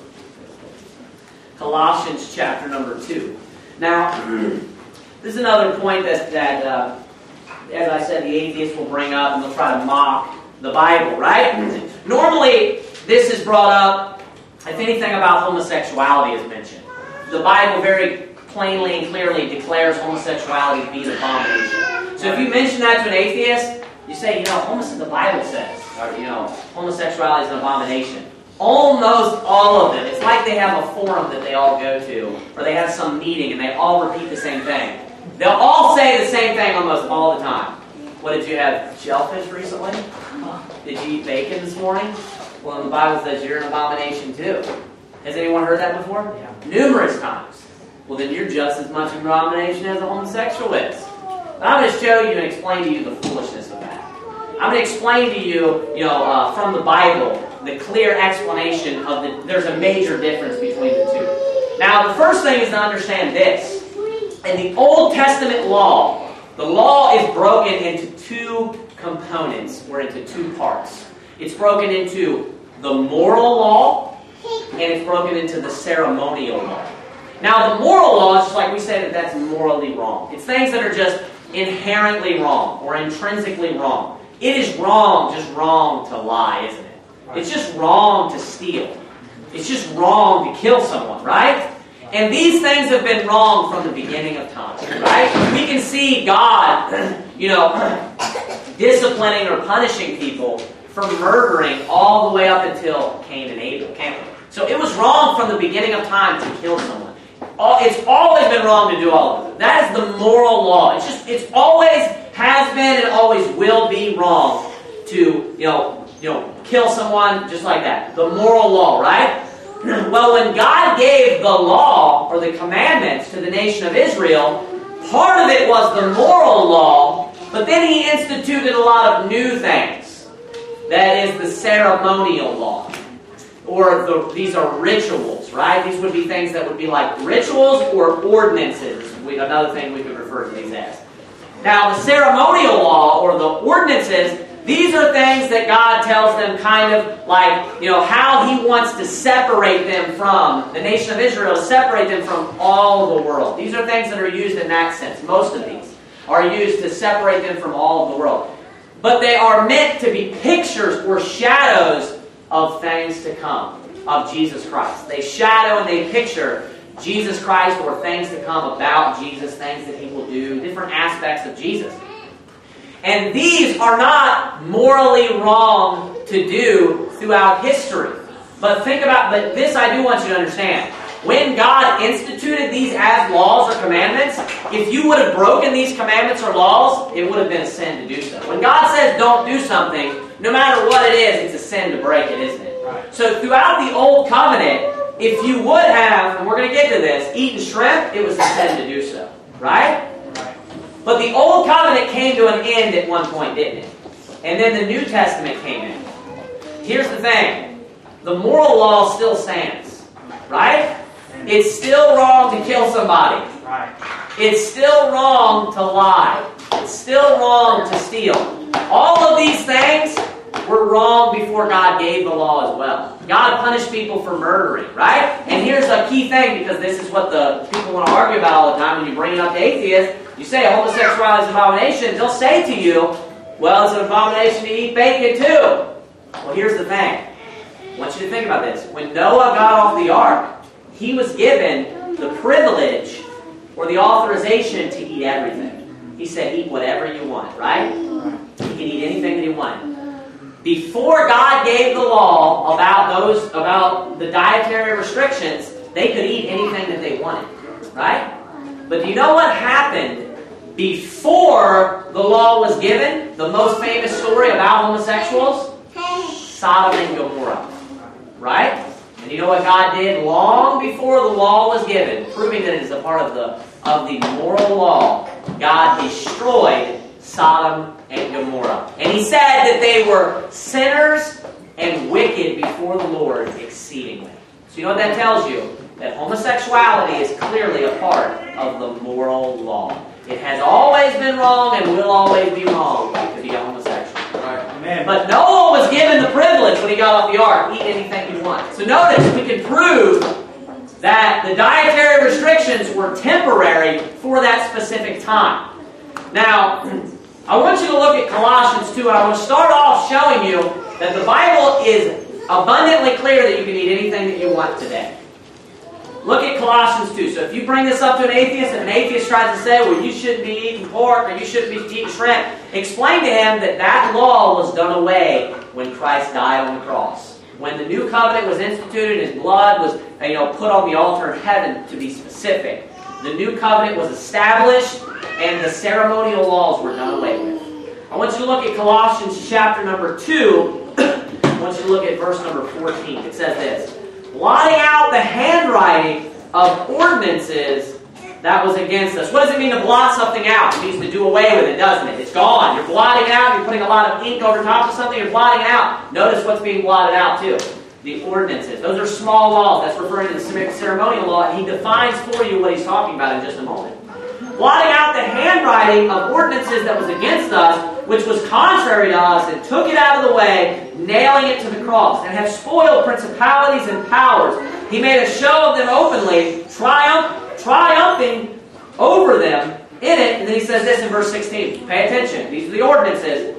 Colossians chapter number two. Now, this is another point that, that uh, as I said, the atheists will bring up, and they'll try to mock the Bible, right? Normally, this is brought up if anything about homosexuality is mentioned. The Bible very plainly and clearly declares homosexuality to be an abomination. So if you mention that to an atheist, you say, you know, homose- the Bible says, or, you know, homosexuality is an abomination. Almost all of them. It's like they have a forum that they all go to, or they have some meeting and they all repeat the same thing. They'll all say the same thing almost all the time. What, did you have shellfish recently? Did you eat bacon this morning? Well, the Bible says you're an abomination too. Has anyone heard that before? Yeah. Numerous times. Well, then you're just as much an abomination as a homosexual is. But I'm going to show you and explain to you the foolishness of that. I'm going to explain to you, you know, uh, from the Bible, the clear explanation of the, there's a major difference between the two. Now, the first thing is to understand this. In the Old Testament law, the law is broken into two components, or into two parts. It's broken into the moral law, and it's broken into the ceremonial law. Now, the moral law is just like we say that that's morally wrong. It's things that are just inherently wrong, or intrinsically wrong. It is wrong, just wrong to lie, isn't it? It's just wrong to steal. It's just wrong to kill someone, right? And these things have been wrong from the beginning of time, right? We can see God, you know, disciplining or punishing people for murdering all the way up until Cain and Abel, can't we? So it was wrong from the beginning of time to kill someone. It's always been wrong to do all of it. That is the moral law. It's just, it's always has been and always will be wrong to, you know, you know, kill someone just like that. The moral law, right? Well, when God gave the law or the commandments to the nation of Israel, part of it was the moral law, but then He instituted a lot of new things. That is the ceremonial law. Or the, these are rituals, right? These would be things that would be like rituals or ordinances. We, another thing we could refer to these as. Now, the ceremonial law or the ordinances, these are things that God tells them kind of like, you know, how He wants to separate them from, the nation of Israel, separate them from all the world. These are things that are used in that sense. Most of these are used to separate them from all of the world. But they are meant to be pictures or shadows of things to come, of Jesus Christ. They shadow and they picture Jesus Christ or things to come about Jesus, things that He will do, different aspects of Jesus. And these are not morally wrong to do throughout history. But think about, but this I do want you to understand. when God instituted these as laws or commandments, if you would have broken these commandments or laws, it would have been a sin to do so. When God says don't do something, no matter what it is, it's a sin to break it, isn't it? Right. So throughout the Old Covenant, if you would have, and we're going to get to this, eaten shrimp, it was a sin to do so. Right? Right. But the Old Covenant came to an end at one point, didn't it? And then the New Testament came in. Here's the thing. The moral law still stands. Right? It's still wrong to kill somebody. Right. It's still wrong to lie. It's still wrong to steal. All of these things were wrong before God gave the law as well. God punished people for murdering, right? And here's a key thing, because this is what the people want to argue about all the time when you bring it up to atheists. You say homosexuality is an abomination, they'll say to you, well, it's an abomination to eat bacon too. Well, here's the thing. I want you to think about this. When Noah got off the ark, he was given the privilege or the authorization to eat everything. He said, eat whatever you want, right? He could eat anything that he wanted. Before God gave the law about those, about the dietary restrictions, they could eat anything that they wanted, right? But do you know what happened before the law was given? The most famous story about homosexuals? Sodom and Gomorrah, right? And you know what God did long before the law was given, proving that it is a part of the of the moral law? God destroyed Sodom and Gomorrah. And he said that they were sinners and wicked before the Lord exceedingly. So you know what that tells you? That homosexuality is clearly a part of the moral law. It has always been wrong and will always be wrong to be a homosexual. Right. Amen. But Noah was given the privilege when he got off the ark. Eat anything you want. So notice, we can prove that the dietary restrictions were temporary for that specific time. Now, I want you to look at Colossians two, and I want to start off showing you that the Bible is abundantly clear that you can eat anything that you want today. Look at Colossians two. So if you bring this up to an atheist, and an atheist tries to say, well, you shouldn't be eating pork, or you shouldn't be eating shrimp, explain to him that that law was done away when Christ died on the cross. When the new covenant was instituted, his blood was you know, put on the altar of heaven, to be specific. The new covenant was established, and the ceremonial laws were done away with. I want you to look at Colossians chapter number two. I want you to look at verse number fourteen. It says this: blotting out the handwriting of ordinances that was against us. What does it mean to blot something out? It means to do away with it, doesn't it? It's gone. You're blotting it out. You're putting a lot of ink over top of something. You're blotting it out. Notice what's being blotted out too. The ordinances. Those are small laws. That's referring to the ceremonial law. And he defines for you what he's talking about in just a moment. Blotting out the handwriting of ordinances that was against us, which was contrary to us, and took it out of the way, nailing it to the cross, and have spoiled principalities and powers. He made a show of them openly, triumph, triumphing over them in it. And then he says this in verse sixteen. Pay attention. These are the ordinances.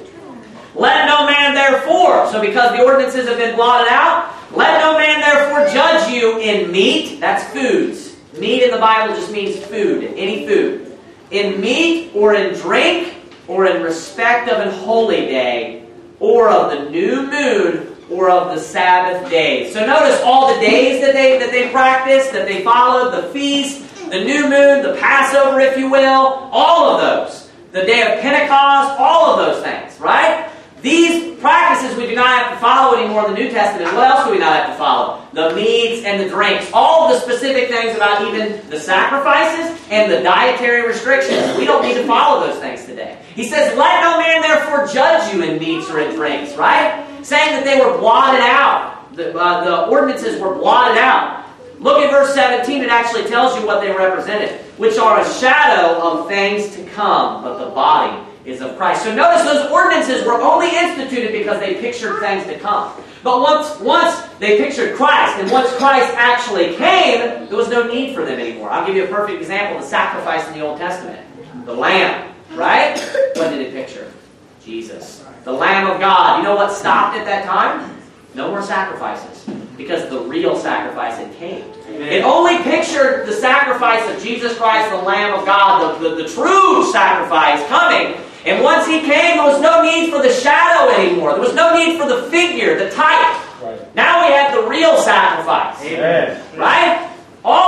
Let no man therefore, so because the ordinances have been blotted out, let no man therefore judge you in meat, that's foods. Meat in the Bible just means food, any food. In meat, or in drink, or in respect of an holy day, or of the new moon, or of the Sabbath days. So notice all the days that they, that they practiced, that they followed, the feast, the new moon, the Passover, if you will, all of those. The day of Pentecost, all of those things, right? These practices we do not have to follow anymore in the New Testament. What else do we not have to follow? The meats and the drinks. All the specific things about even the sacrifices and the dietary restrictions. We don't need to follow those things today. He says, let no man therefore judge you in meats or in drinks, right? Saying that they were blotted out. The, uh, the ordinances were blotted out. Look at verse seventeen. It actually tells you what they represented. Which are a shadow of things to come, but the body is of Christ. So notice those ordinances were only instituted because they pictured things to come. But once, once they pictured Christ, and once Christ actually came, there was no need for them anymore. I'll give you a perfect example of the sacrifice in the Old Testament. The Lamb, right? What did it picture? Jesus. The Lamb of God. You know what stopped at that time? No more sacrifices. Because the real sacrifice had came. Amen. It only pictured the sacrifice of Jesus Christ, the Lamb of God, the, the, the true sacrifice coming. And once He came, there was no need for the shadow anymore. There was no need for the figure, the type. Right. Now we have the real sacrifice. Amen. Right? All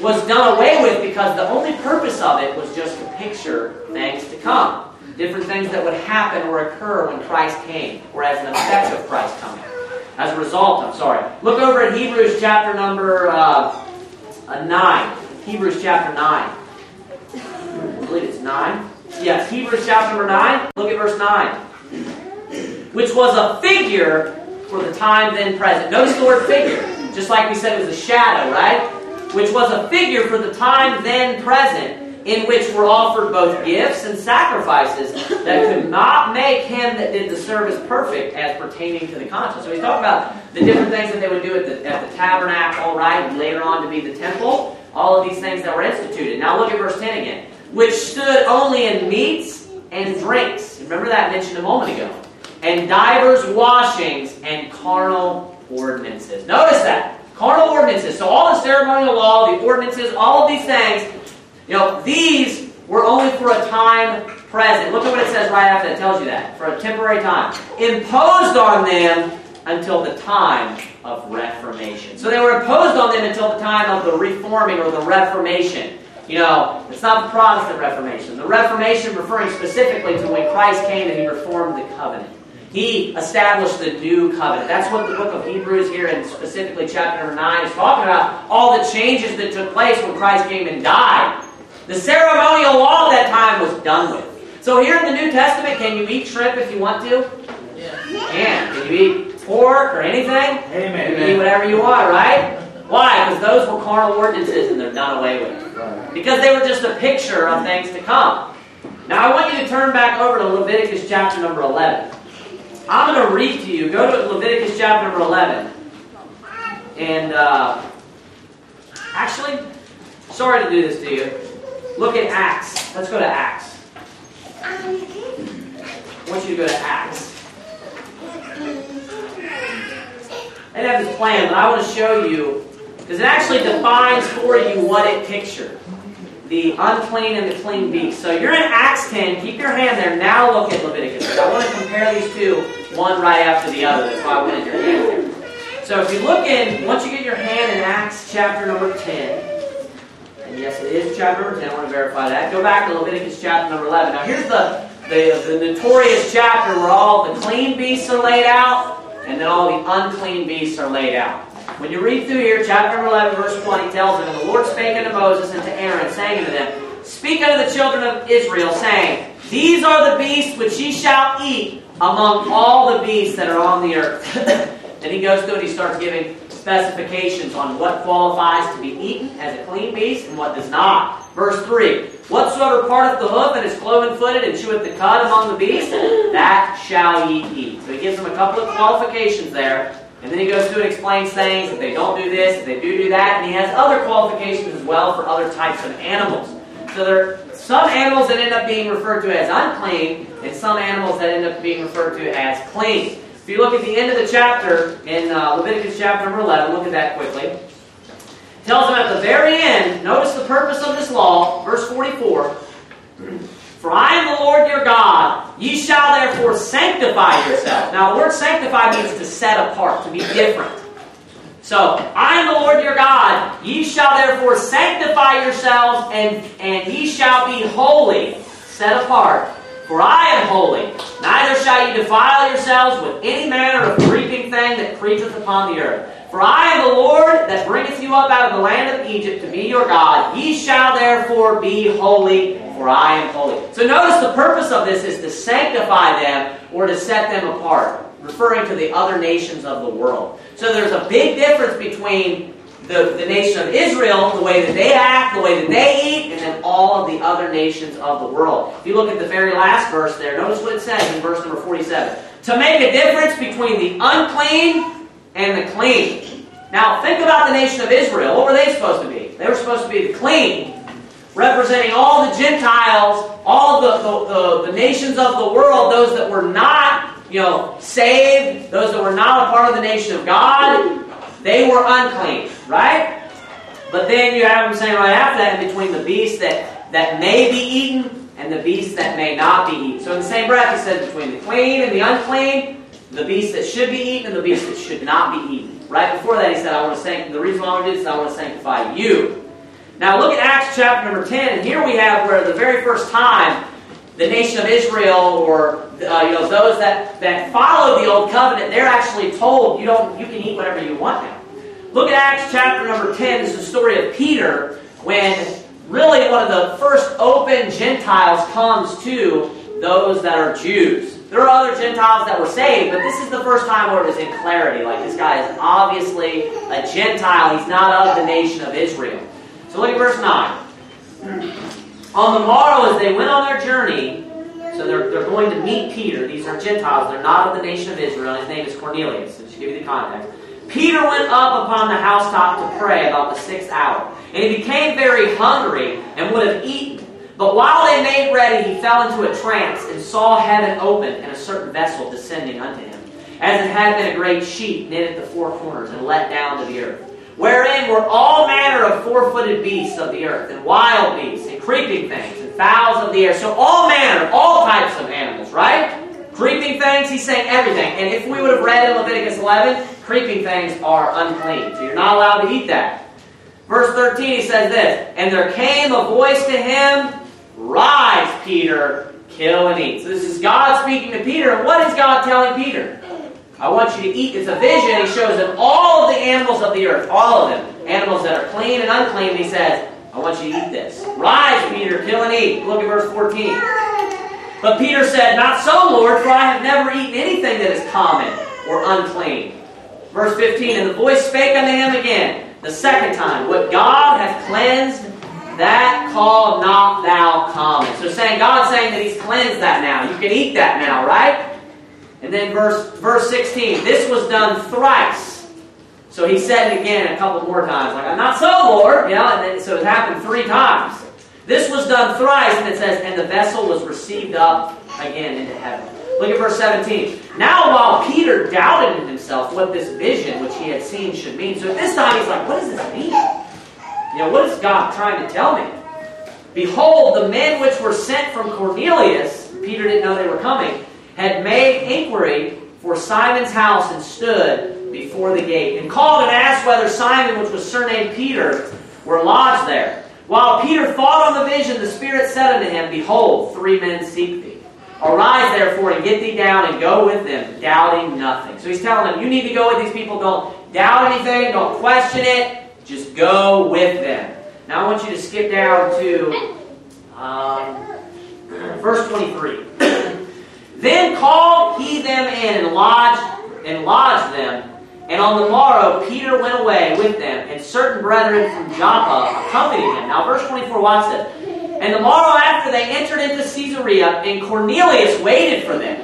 was done away with because the only purpose of it was just to picture things to come. Different things that would happen or occur when Christ came, or as an effect of Christ coming. As a result, I'm sorry. Look over at Hebrews chapter number uh, uh, nine. Hebrews chapter nine. I believe it's nine. Yes, Hebrews chapter number nine. Look at verse nine. Which was a figure for the time then present. Notice the word figure. Just like we said it was a shadow, right? Which was a figure for the time then present, in which were offered both gifts and sacrifices that could not make him that did the service perfect as pertaining to the conscience. So he's talking about the different things that they would do at the, at the tabernacle, right? And later on to be the temple. All of these things that were instituted. Now look at verse ten again. Which stood only in meats and drinks. Remember that mentioned a moment ago. And divers washings and carnal ordinances. Notice that. Carnal ordinances. So all the ceremonial law, the ordinances, all of these things, you know, these were only for a time present. Look at what it says right after it tells you that. For a temporary time. Imposed on them until the time of Reformation. So they were imposed on them until the time of the Reforming or the Reformation. You know, it's not the Protestant Reformation. The Reformation referring specifically to when Christ came and He reformed the covenant. He established the new covenant. That's what the book of Hebrews here, and specifically chapter number nine, is talking about. All the changes that took place when Christ came and died. The ceremonial law at that time was done with. So here in the New Testament, can you eat shrimp if you want to? Yeah. You can. Can you eat pork or anything? Amen. You can eat whatever you want, right? Why? Because those were carnal ordinances and they're done away with. Right. Because they were just a picture of things to come. Now I want you to turn back over to Leviticus chapter number eleven. I'm going to read to you. Go to Leviticus chapter number eleven. And, uh, actually, sorry to do this to you. Look at Acts. Let's go to Acts. I want you to go to Acts. I didn't have this plan, but I want to show you, because it actually defines for you what it pictured. The unclean and the clean beast. So you're in Acts ten. Keep your hand there. Now look at Leviticus. I want to compare these two, one right after the other. That's why I wanted your hand there. So if you look in, once you get your hand in Acts chapter number ten, and yes, it is chapter number ten. I want to verify that. Go back to Leviticus chapter number eleven. Now here's the, the, the notorious chapter where all the clean beasts are laid out, and then all the unclean beasts are laid out. When you read through here, chapter number eleven, verse twenty tells them, And the Lord spake unto Moses and to Aaron, saying unto them, Speak unto the children of Israel, saying, These are the beasts which ye shall eat among all the beasts that are on the earth. Then he goes through and he starts giving specifications on what qualifies to be eaten as a clean beast and what does not. Verse three, Whatsoever parteth the hoof and is cloven-footed and cheweth the cud among the beasts, that shall ye eat. So he gives them a couple of qualifications there. And then he goes through and explains things, if they don't do this, if they do do that. And he has other qualifications as well for other types of animals. So there are some animals that end up being referred to as unclean, and some animals that end up being referred to as clean. If you look at the end of the chapter, in uh, Leviticus chapter number eleven, look at that quickly. It tells them at the very end, notice the purpose of this law, verse forty-four. For I am the Lord your God, ye shall therefore sanctify yourselves. Now the word sanctify means to set apart, to be different. So, I am the Lord your God, ye shall therefore sanctify yourselves, and, and ye shall be holy, set apart. For I am holy, neither shall ye defile yourselves with any manner of creeping thing that creepeth upon the earth. For I am the Lord that bringeth you up out of the land of Egypt to be your God. Ye shall therefore be holy, for I am holy. So notice the purpose of this is to sanctify them or to set them apart, referring to the other nations of the world. So there's a big difference between the, the nation of Israel, the way that they act, the way that they eat, and then all of the other nations of the world. If you look at the very last verse there, notice what it says in verse number forty-seven. To make a difference between the unclean and the clean. Now, think about the nation of Israel. What were they supposed to be? They were supposed to be the clean, representing all the Gentiles, all the, the, the, the nations of the world, those that were not, you know, saved, those that were not a part of the nation of God. They were unclean, right? But then you have them saying right after that, in between the beasts that, that may be eaten and the beasts that may not be eaten. So in the same breath, he says between the clean and the unclean, the beasts that should be eaten and the beasts that should not be eaten. Right before that, he said, I want to sanctify, the reason why I want to do this is I want to sanctify you. Now look at Acts chapter number ten, and here we have where the very first time the nation of Israel, or uh, you know those that, that follow the old covenant, they're actually told you don't you can eat whatever you want now. Look at Acts chapter number ten. This is the story of Peter when really one of the first open Gentiles comes to those that are Jews. There are other Gentiles that were saved, but this is the first time where it was in clarity. Like, this guy is obviously a Gentile. He's not of the nation of Israel. So look at verse nine. On the morrow, as they went on their journey, so they're, they're going to meet Peter. These are Gentiles. They're not of the nation of Israel. His name is Cornelius. To give you the context. Peter went up upon the housetop to pray about the sixth hour. And he became very hungry and would have eaten. But while they made ready, he fell into a trance and saw heaven open and a certain vessel descending unto him, as it had been a great sheet knit at the four corners and let down to the earth, wherein were all manner of four-footed beasts of the earth, and wild beasts, and creeping things, and fowls of the air. So all manner, all types of animals, right? Creeping things, he's saying everything. And if we would have read in Leviticus eleven, creeping things are unclean. So you're not allowed to eat that. Verse thirteen, he says this, and there came a voice to him, Rise, Peter, kill and eat. So this is God speaking to Peter. And what is God telling Peter? I want you to eat. It's a vision. He shows him all of the animals of the earth. All of them. Animals that are clean and unclean. And he says, I want you to eat this. Rise, Peter, kill and eat. Look at verse fourteen. But Peter said, Not so, Lord, for I have never eaten anything that is common or unclean. Verse fifteen. And the voice spake unto him again, the second time, What God hath cleansed, that call not thou common. So saying, God's saying that He's cleansed that now. You can eat that now, right? And then verse, verse sixteen, this was done thrice. So he said it again a couple more times. Like, not so, Lord. You know, and then, so it happened three times. This was done thrice, and it says, and the vessel was received up again into heaven. Look at verse seventeen. Now while Peter doubted in himself what this vision which he had seen should mean. So at this time he's like, what does this mean? You know, what is God trying to tell me? Behold, the men which were sent from Cornelius, Peter didn't know they were coming, had made inquiry for Simon's house and stood before the gate, and called and asked whether Simon, which was surnamed Peter, were lodged there. While Peter thought on the vision, the Spirit said unto him, Behold, three men seek thee. Arise therefore and get thee down and go with them, doubting nothing. So he's telling them, you need to go with these people. Don't doubt anything. Don't question it. Just go with them. Now I want you to skip down to um, verse twenty-three. Then called he them in and lodged, and lodged them. And on the morrow Peter went away with them, and certain brethren from Joppa accompanied him. Now verse twenty-four, watch this. And the morrow after they entered into Caesarea, and Cornelius waited for them,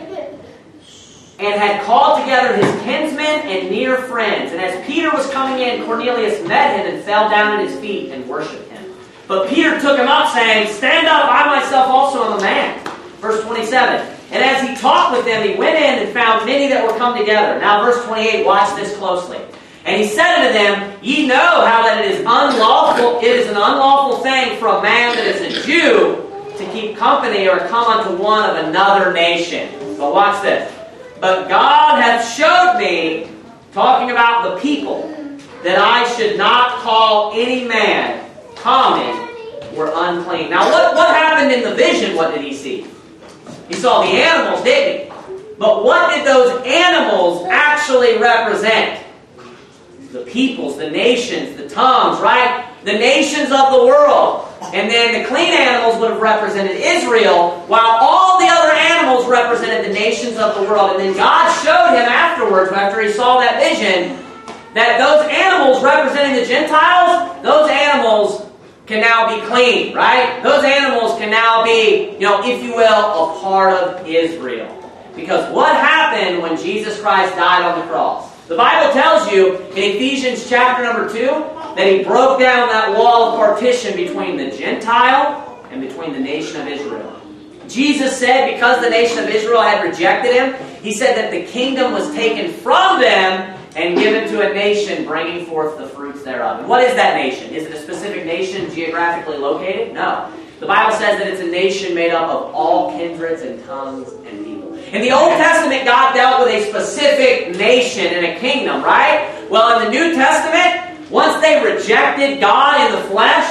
and had called together his kinsmen and near friends. And as Peter was coming in, Cornelius met him and fell down at his feet and worshipped him. But Peter took him up, saying, Stand up, I myself also am a man. Verse twenty-seven. And as he talked with them, he went in and found many that were come together. Now verse twenty-eight, watch this closely. And he said unto them, Ye know how that it is unlawful, it is an unlawful thing for a man that is a Jew to keep company or come unto one of another nation. But watch this. But God hath showed me, talking about the people, that I should not call any man common or unclean. Now what, what happened in the vision? What did he see? He saw the animals, didn't he? But what did those animals actually represent? The peoples, the nations, the tongues, right? The nations of the world. And then the clean animals would have represented Israel, while all the other animals represented the nations of the world. And then God showed him afterwards, after he saw that vision, that those animals representing the Gentiles, those animals can now be clean, right? Those animals can now be, you know, if you will, a part of Israel. Because what happened when Jesus Christ died on the cross? The Bible tells you in Ephesians chapter number two that He broke down that wall of partition between the Gentile and between the nation of Israel. Jesus said because the nation of Israel had rejected Him, He said that the kingdom was taken from them and given to a nation bringing forth the fruits thereof. And what is that nation? Is it a specific nation geographically located? No. The Bible says that it's a nation made up of all kindreds and tongues and people. In the Old Testament, God dealt with a specific nation and a kingdom, right? Well, in the New Testament, once they rejected God in the flesh,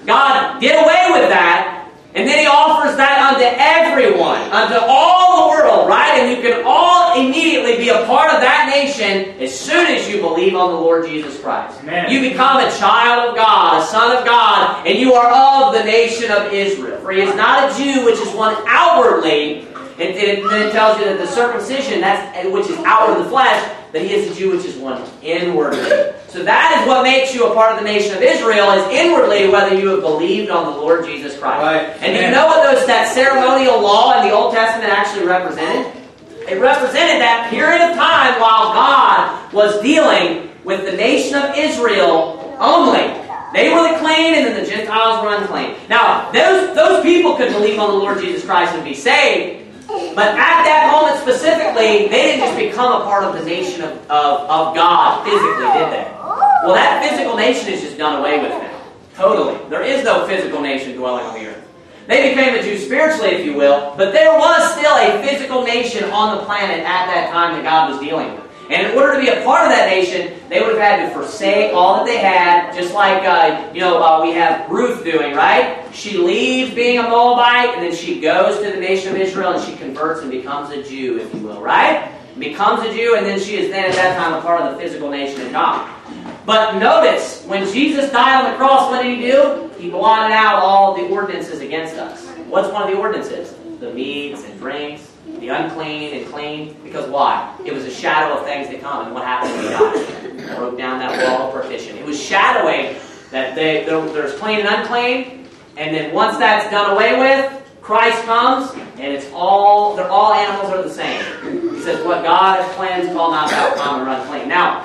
God did away with that, and then He offers that unto everyone, unto all the world, right? And you can all immediately be a part of that nation as soon as you believe on the Lord Jesus Christ. Amen. You become a child of God, a son of God, and you are of the nation of Israel. For He is not a Jew, which is one outwardly. And then it tells you that the circumcision, that's which is outward of the flesh, that He is a Jew, which is one inwardly. So that is what makes you a part of the nation of Israel, is inwardly whether you have believed on the Lord Jesus Christ. Right. And do you know what those that ceremonial law in the Old Testament actually represented? It represented that period of time while God was dealing with the nation of Israel only. They were the clean, and then the Gentiles were unclean. Now, those, those people could believe on the Lord Jesus Christ and be saved, but at that moment specifically, they didn't just become a part of the nation of, of, of God physically, did they? Well, that physical nation is just done away with now. Totally. There is no physical nation dwelling on the earth. They became a Jew spiritually, if you will, but there was still a physical nation on the planet at that time that God was dealing with. And in order to be a part of that nation, they would have had to forsake all that they had, just like uh, you know uh, we have Ruth doing, right? She leaves being a Moabite, and then she goes to the nation of Israel, and she converts and becomes a Jew, if you will, right? Becomes a Jew, and then she is then at that time a part of the physical nation of God. But notice, when Jesus died on the cross, what did He do? He blotted out all the ordinances against us. What's one of the ordinances? The meats and drinks, the unclean and clean. Because why? It was a shadow of things to come. And what happened when He died? He broke down that wall of partition. It was shadowing that they, there, there's clean and unclean. And then once that's done away with, Christ comes, and it's all, they're all animals are the same. He says, what God has cleansed, call not thou common or unclean. Now,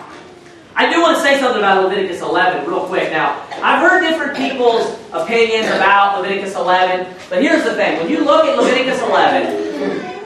I do want to say something about Leviticus eleven real quick. Now, I've heard different people's opinions about Leviticus eleven, but here's the thing. When you look at Leviticus eleven,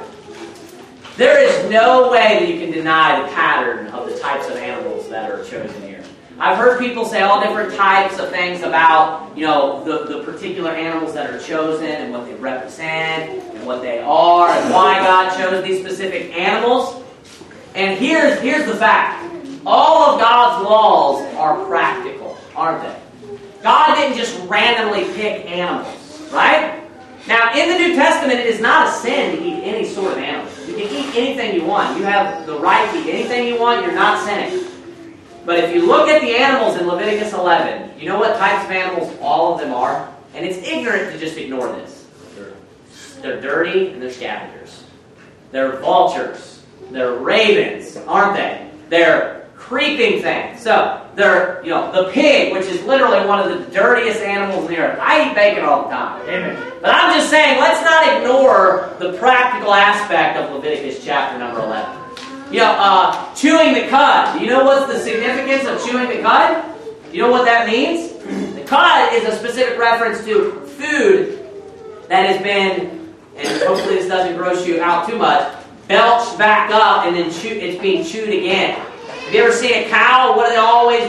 there is no way that you can deny the pattern of the types of animals that are chosen here. I've heard people say all different types of things about, you know, the, the particular animals that are chosen and what they represent and what they are and why God chose these specific animals. And here's, here's the fact. All of God's laws are practical, aren't they? God didn't just randomly pick animals, right? Now, in the New Testament, it is not a sin to eat any sort of animal. You can eat anything you want. You have the right to eat anything you want. You're not sinning. But if you look at the animals in Leviticus eleven, you know what types of animals all of them are? And it's ignorant to just ignore this. They're dirty and they're scavengers. They're vultures. They're ravens, aren't they? They're creeping things. So, they're, you know, the pig, which is literally one of the dirtiest animals in the earth. I eat bacon all the time. Amen. But I'm just saying, let's not ignore the practical aspect of Leviticus chapter number eleven. You know, uh, chewing the cud. Do you know what's the significance of chewing the cud? You know what that means? The cud is a specific reference to food that has been, and hopefully this doesn't gross you out too much, belched back up and then chew, it's being chewed again. Have you ever seen a cow? What are they always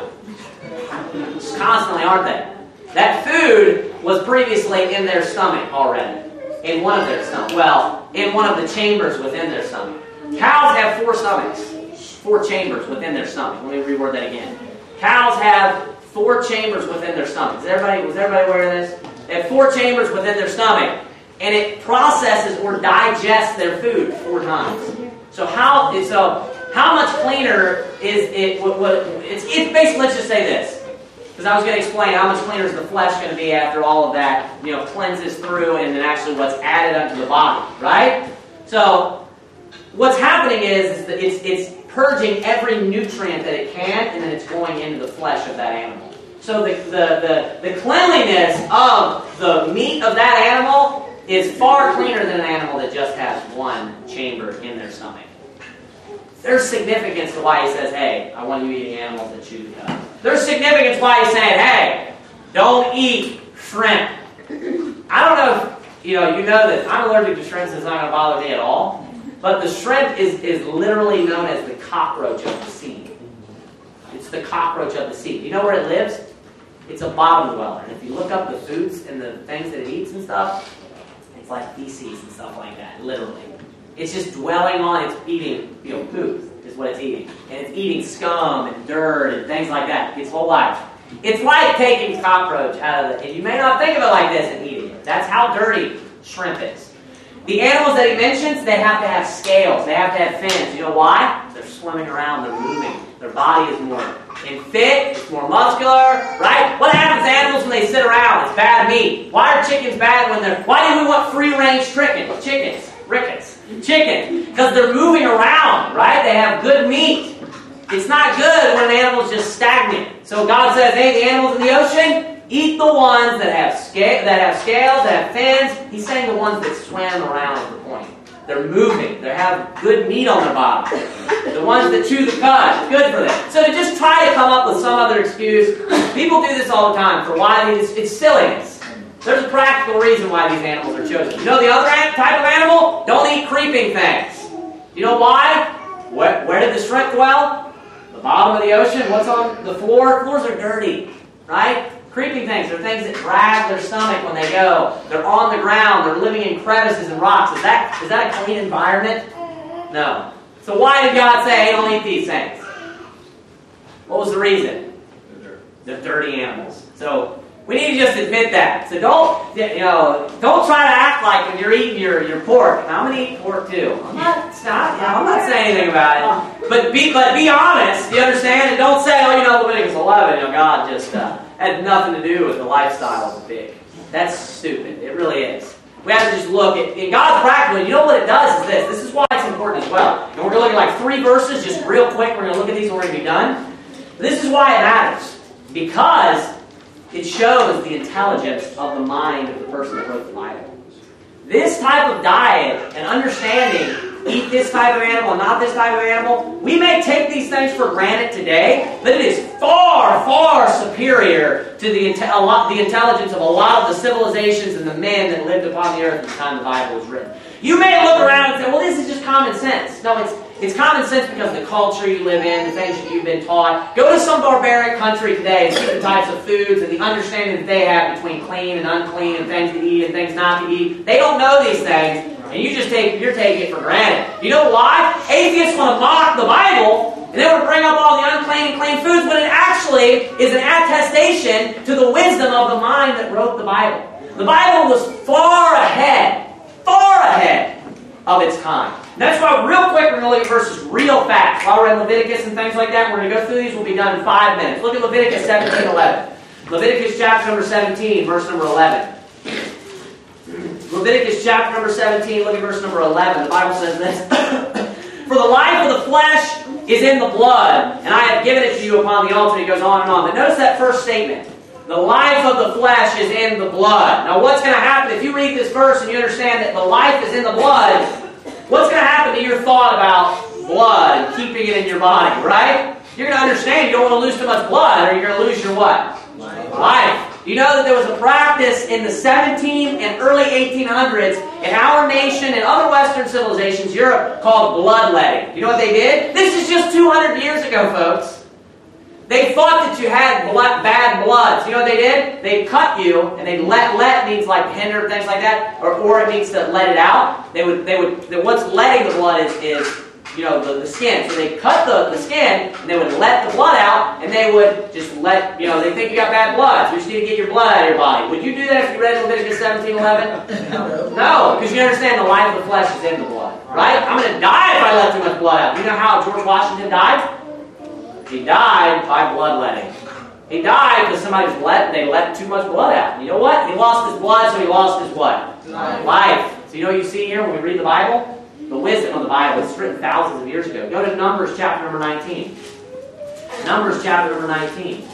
doing? Just constantly, aren't they? That food was previously in their stomach already. In one of their stomachs. Well, in one of the chambers within their stomach. Cows have four stomachs. Four chambers within their stomach. Let me reword that again. Cows have four chambers within their stomach. Is everybody, was everybody aware of this? They have four chambers within their stomach. And it processes or digests their food four times. So how, so how much cleaner is it? What, what, it's, it's basically, let's just say this. Because I was going to explain how much cleaner is the flesh going to be after all of that, you know, cleanses through and then actually what's added unto the body, right? So, what's happening is, is that it's, it's purging every nutrient that it can, and then it's going into the flesh of that animal. So the, the, the, the cleanliness of the meat of that animal is far cleaner than an animal that just has one chamber in their stomach. There's significance to why he says, hey, I want you eating animals that chew the cud. There's significance why he's saying, hey, don't eat shrimp. I don't know if you know, you know that I'm allergic to shrimp, so it's not going to bother me at all. But the shrimp is, is literally known as the cockroach of the sea. It's the cockroach of the sea. Do you know where it lives? It's a bottom dweller. And if you look up the foods and the things that it eats and stuff, it's like feces and stuff like that, literally. It's just dwelling on, it's eating, you know, poop is what it's eating. And it's eating scum and dirt and things like that its whole life. It's like taking cockroach out of the... And you may not think of it like this and eating it. That's how dirty shrimp is. The animals that he mentions, they have to have scales. They have to have fins. You know why? They're swimming around. They're moving. Their body is more in fit. It's more muscular. Right? What happens to animals when they sit around? It's bad meat. Why are chickens bad when they're... Why do we want free-range chickens? Chickens. Rickets. Chicken. Because they're moving around. Right? They have good meat. It's not good when an animal is just stagnant. So God says, hey, the animals in the ocean, eat the ones that have, sca- that have scales, that have fins. He's saying the ones that swim around is the point. They're moving. They have good meat on their body. The ones that chew the cud, good for them. So to just try to come up with some other excuse, people do this all the time for why it's, it's silliness. There's a practical reason why these animals are chosen. You know the other type of animal? Don't eat creeping things. You know why? Where, where did the shrimp dwell? The bottom of the ocean. What's on the floor? Floors are dirty, right? Creeping things are things that drag their stomach when they go. They're on the ground. They're living in crevices and rocks. Is that is that a clean environment? No. So why did God say, hey, don't eat these things? What was the reason? They're dirty animals. So we need to just admit that. So don't, you know, don't try to act like when you're eating your, your pork. And I'm going to eat pork too. I'm not, it's not, you know, I'm not saying anything about it. But be, but be honest. You understand? And don't say, oh, you know, Leviticus eleven, you know, God just uh, had nothing to do with the lifestyle of the pig. That's stupid. It really is. We have to just look at, in God's practical, you know what it does is this. This is why it's important as well. And we're going to look at like three verses, just real quick. We're going to look at these and we're going to be done. This is why it matters. Because it shows the intelligence of the mind of the person that wrote the Bible. This type of diet and understanding, eat this type of animal and not this type of animal, we may take these things for granted today, but it is far, far superior to the, a lot, the intelligence of a lot of the civilizations and the men that lived upon the earth at the time the Bible was written. You may look around and say, well, this is just common sense. No, it's It's common sense because of the culture you live in, the things that you've been taught. Go to some barbaric country today and see the types of foods and the understanding that they have between clean and unclean and things to eat and things not to eat. They don't know these things, and you just take you're taking it for granted. You know why? Atheists want to mock the Bible, and they want to bring up all the unclean and clean foods, but it actually is an attestation to the wisdom of the mind that wrote the Bible. The Bible was far ahead, far ahead of its time. That's why, real quick, we're going to look at verses real fast. While we're in Leviticus and things like that, we're going to go through these. We'll be done in five minutes. Look at Leviticus seventeen eleven. Leviticus chapter number seventeen, verse number eleven. Leviticus chapter number seventeen, look at verse number eleven. The Bible says this. For the life of the flesh is in the blood, and I have given it to you upon the altar. He goes on and on. But notice that first statement. The life of the flesh is in the blood. Now what's going to happen if you read this verse and you understand that the life is in the blood? What's going to happen to your thought about blood and keeping it in your body, right? You're going to understand you don't want to lose too much blood or you're going to lose your what? Life. Life. You know that there was a practice in the seventeenth and early eighteen hundreds in our nation and other Western civilizations, Europe, called bloodletting. You know what they did? This is just two hundred years ago, folks. They thought that you had blood, bad blood. So you know what they did? They cut you, and they let let means like hinder things like that, or or it means to let it out. They would they would they, what's letting the blood is is you know the, the skin. So they cut the, the skin, and they would let the blood out, and they would just let you know they think you got bad blood. So you just need to get your blood out of your body. Would you do that if you read Leviticus seventeen eleven? No, because you understand the life of the flesh is in the blood, right? I'm going to die if I let too much blood out. You know how George Washington died? He died by bloodletting. He died because somebody was let, they let too much blood out. You know what? He lost his blood, so he lost his what? Life. Life. So you know what you see here when we read the Bible? The wisdom of the Bible. It's written thousands of years ago. Go to Numbers chapter number nineteen. Numbers chapter number nineteen.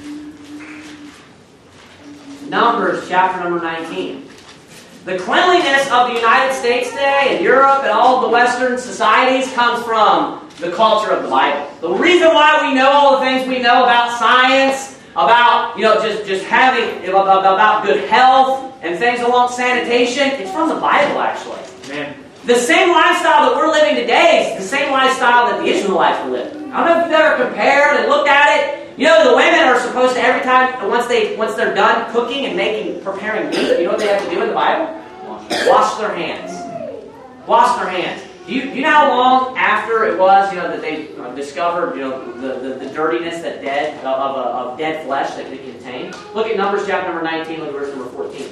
Numbers chapter number nineteen. The cleanliness of the United States today and Europe and all the Western societies comes from the culture of the Bible. The reason why we know all the things we know about science, about you know just, just having about, about good health and things along sanitation, it's from the Bible actually. Man. The same lifestyle that we're living today is the same lifestyle that the Israelites were living. I don't know if you've ever compared and looked at it. You know, the women are supposed to every time once they once they're done cooking and making preparing meat, you know what they have to do in the Bible? Wash their hands. Wash their hands. Do you, do you know how long after it was, you know, that they uh, discovered, you know, the, the, the dirtiness that dead of, of, of dead flesh that it contained? Look at Numbers chapter number nineteen, look at verse number fourteen.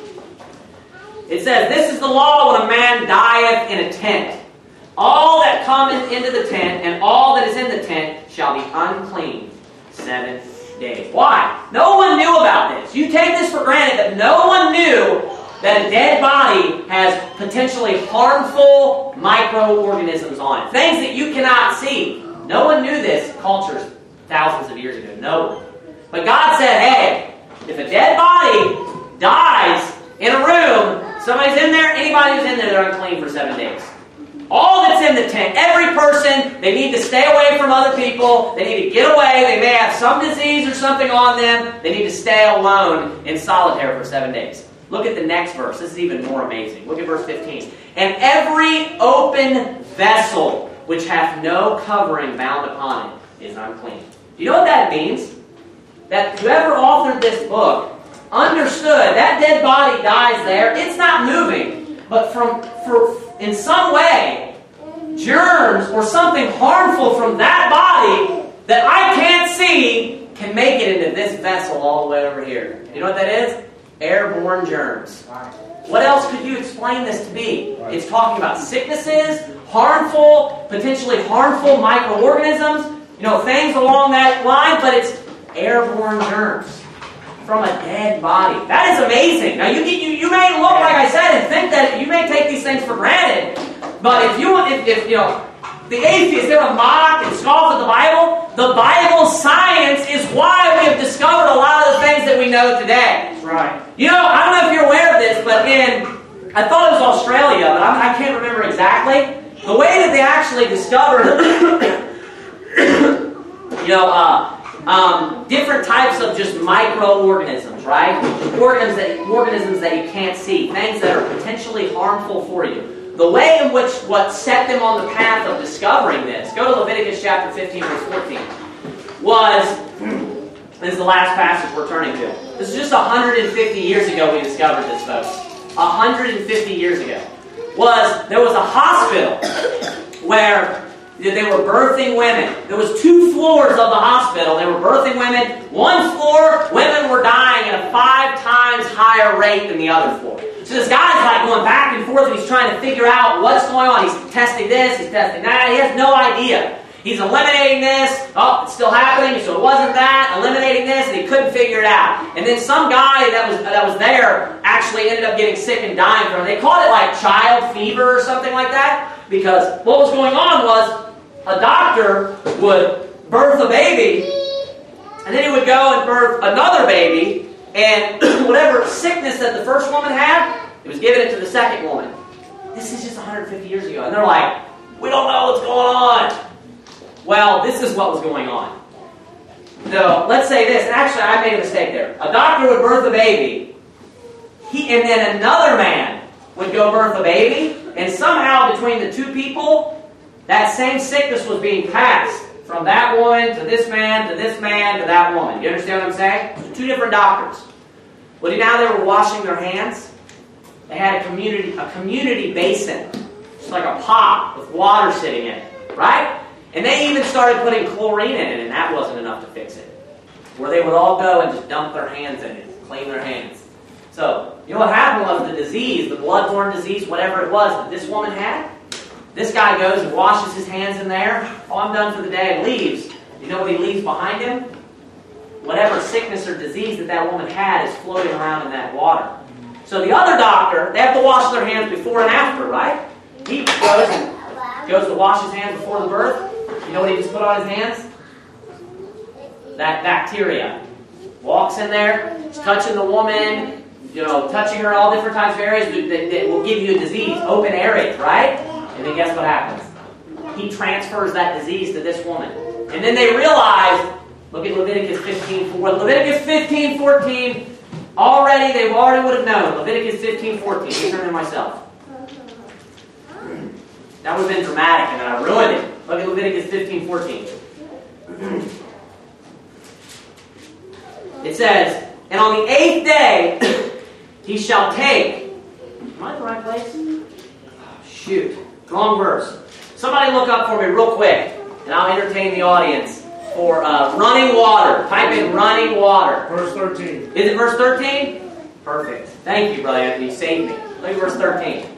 It says, "This is the law when a man dieth in a tent. All that cometh into the tent, and all that is in the tent, shall be unclean seven days." Why? No one knew about this. You take this for granted that no one knew that a dead body has potentially harmful microorganisms on it. Things that you cannot see. No one knew this cultures thousands of years ago. No one. But God said, hey, if a dead body dies in a room, somebody's in there, anybody who's in there, they're unclean for seven days. All that's in the tent, every person, they need to stay away from other people. They need to get away. They may have some disease or something on them. They need to stay alone in solitary for seven days. Look at the next verse. This is even more amazing. Look at verse fifteen. "And every open vessel which hath no covering bound upon it is unclean." Do you know what that means? That whoever authored this book understood that dead body dies there. It's not moving. But from for in some way, germs or something harmful from that body that I can't see can make it into this vessel all the way over here. You know what that is? Airborne germs. What else could you explain this to be? It's talking about sicknesses, harmful, potentially harmful microorganisms, you know, things along that line, but it's airborne germs from a dead body. That is amazing. Now, you, you, you may look, like I said, and think that you may take these things for granted, but if you, if, if you know, the atheists, they're a mock and scoff at the Bible. The Bible science is why we have discovered a lot of the things that we know today. Right. You know, I don't know if you're aware of this, but in, I thought it was Australia, but I'm, I can't remember exactly. The way that they actually discovered, you know, uh, um, different types of just microorganisms, right? Organisms that, organisms that you can't see, things that are potentially harmful for you. The way in which what set them on the path of discovering this, go to Leviticus chapter fifteen, verse fourteen, was, this is the last passage we're turning to. This is just one hundred fifty years ago we discovered this, folks. one hundred fifty years ago. Was, there was a hospital where they were birthing women. There was two floors of the hospital. They were birthing women. One floor, women were dying at a five times higher rate than the other floor. So this guy's like going back and forth and he's trying to figure out what's going on. He's testing this, he's testing that. He has no idea. He's eliminating this. Oh, it's still happening, so it wasn't that. Eliminating this, and he couldn't figure it out. And then some guy that was that was there actually ended up getting sick and dying from it. They called it like child fever or something like that, because what was going on was a doctor would birth a baby, and then he would go and birth another baby, and whatever sickness that the first woman had, he was giving it to the second woman. This is just one hundred fifty years ago, and they're like, we don't know what's going on. Well, this is what was going on. So, let's say this, and actually I made a mistake there. A doctor would birth a baby, he, and then another man would go birth a baby, and somehow between the two people, that same sickness was being passed from that woman to this man, to this man, to that woman. You understand what I'm saying? So two different doctors. Well, now they were washing their hands. They had a community, a community basin. Just like a pot with water sitting in it. Right? And they even started putting chlorine in it, and that wasn't enough to fix it. Where they would all go and just dump their hands in it, clean their hands. So, you know what happened was the disease, the bloodborne disease, whatever it was that this woman had, this guy goes and washes his hands in there. Oh, I'm done for the day, and leaves. You know what he leaves behind him? Whatever sickness or disease that that woman had is floating around in that water. So the other doctor, they have to wash their hands before and after, right? He goes and goes to wash his hands before the birth. You know what he just put on his hands? That bacteria. Walks in there, he's touching the woman, you know, touching her in all different types of areas that, that will give you a disease, open areas, right? And then guess what happens? He transfers that disease to this woman. And then they realize, look at Leviticus fifteen four. Leviticus fifteen fourteen, already, they already would have known. Leviticus fifteen fourteen. Let me turn to myself. That would have been dramatic, and then I ruined it. Look at Leviticus fifteen fourteen. It says, and on the eighth day he shall take. Am I in the right place? Oh, shoot. Long verse. Somebody look up for me real quick, and I'll entertain the audience for uh, running water. Type in running water. Verse thirteen. Is it verse thirteen? Perfect. Thank you, Brother Anthony. You saved me. Look at verse thirteen.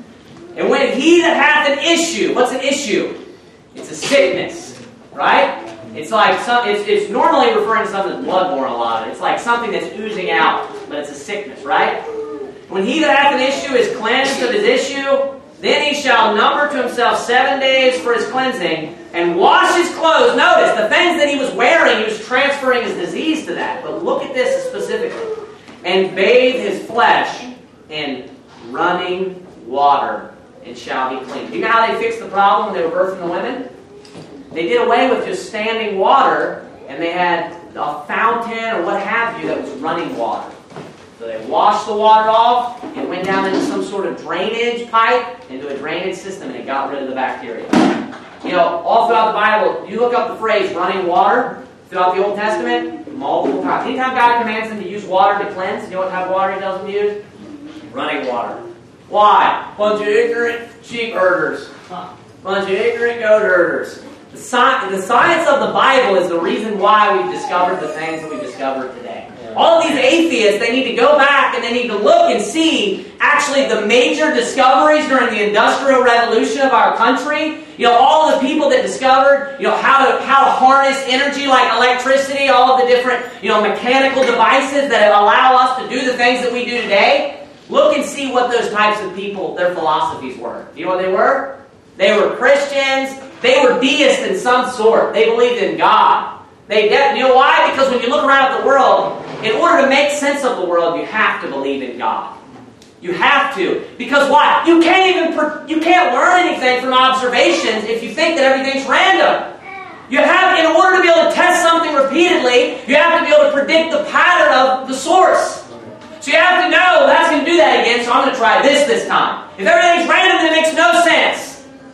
And when he that hath an issue, what's an issue? It's a sickness, right? It's like some. It's, it's normally referring to something that's bloodborne a lot. It's like something that's oozing out, but it's a sickness, right? When he that hath an issue is cleansed of his issue, then he shall number to himself seven days for his cleansing, and wash his clothes. Notice, the things that he was wearing, he was transferring his disease to that. But look at this specifically. And bathe his flesh in running water, and shall be clean. Do you know how they fixed the problem when they were birthing the women? They did away with just standing water, and they had a fountain or what have you that was running water. So they washed the water off, it went down into some sort of drainage pipe, into a drainage system, and it got rid of the bacteria. You know, all throughout the Bible, you look up the phrase running water throughout the Old Testament, multiple times. Anytime God commands them to use water to cleanse, you know what type of water he tells them to use? Running water. Why? Bunch of ignorant sheep herders. Bunch of ignorant goat herders. The, sci- the science of the Bible is the reason why we've discovered the things that we've discovered today. All of these atheists, they need to go back and they need to look and see actually the major discoveries during the Industrial Revolution of our country. You know, all of the people that discovered, you know, how to how to harness energy like electricity, all of the different, you know, mechanical devices that allow us to do the things that we do today. Look and see what those types of people, their philosophies were. Do you know what they were? They were Christians. They were deists in some sort. They believed in God. They, you know why? Because when you look around at the world, in order to make sense of the world, you have to believe in God. You have to. Because why? You can't even, you can't learn anything from observations if you think that everything's random. You have, in order to be able to test something repeatedly, you have to be able to predict the pattern of the source. So you have to know, that's going to do that again, so I'm going to try this this time. If everything's random, then it makes no sense.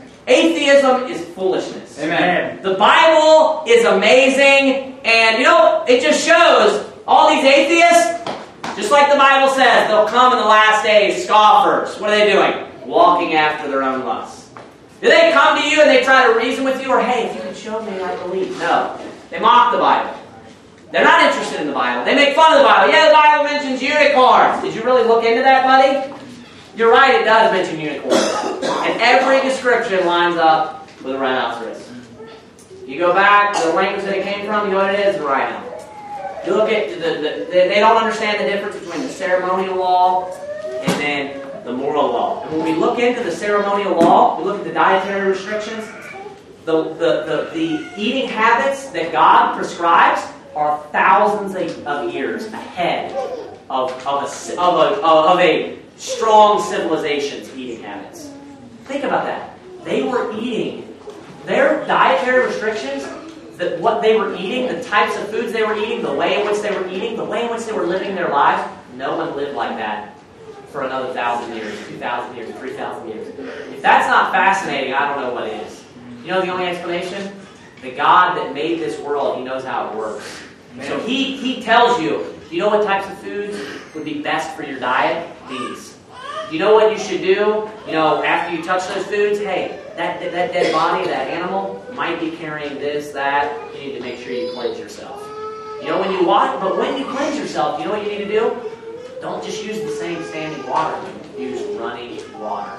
Atheism is foolishness. Amen. The Bible is amazing, and you know, it just shows all these atheists, just like the Bible says, they'll come in the last days, scoffers. What are they doing? Walking after their own lusts. Do they come to you and they try to reason with you, or hey, if you could show me, I believe? No. They mock the Bible. They're not interested in the Bible. They make fun of the Bible. Yeah, the Bible mentions unicorns. Did you really look into that, buddy? You're right, it does mention unicorns. And every description lines up with a rhinoceros. You go back to the language that it came from, you know what it is? A rhino. You look at, the, the, the, they don't understand the difference between the ceremonial law and then the moral law. And when we look into the ceremonial law, we look at the dietary restrictions, the, the, the, the eating habits that God prescribes are thousands of years ahead of, of, a, of, a, of a strong civilization's eating habits. Think about that. They were eating, their dietary restrictions, that what they were eating, the types of foods they were eating, the way in which they were eating, the way in which they were living their lives, no one lived like that for another thousand years, two thousand years, three thousand years. If that's not fascinating, I don't know what is. You know the only explanation? The God that made this world, He knows how it works. So He, he tells you, do you know what types of foods would be best for your diet? These. Do you know what you should do? You know, after you touch those foods, hey, that, that, that dead body, that animal, might be carrying this, that. You need to make sure you cleanse yourself. You know, when you wash, but when you cleanse yourself, you know what you need to do? Don't just use the same standing water. Use running water.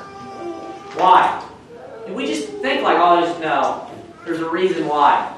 Why? And we just think like, oh, there's no. There's a reason why.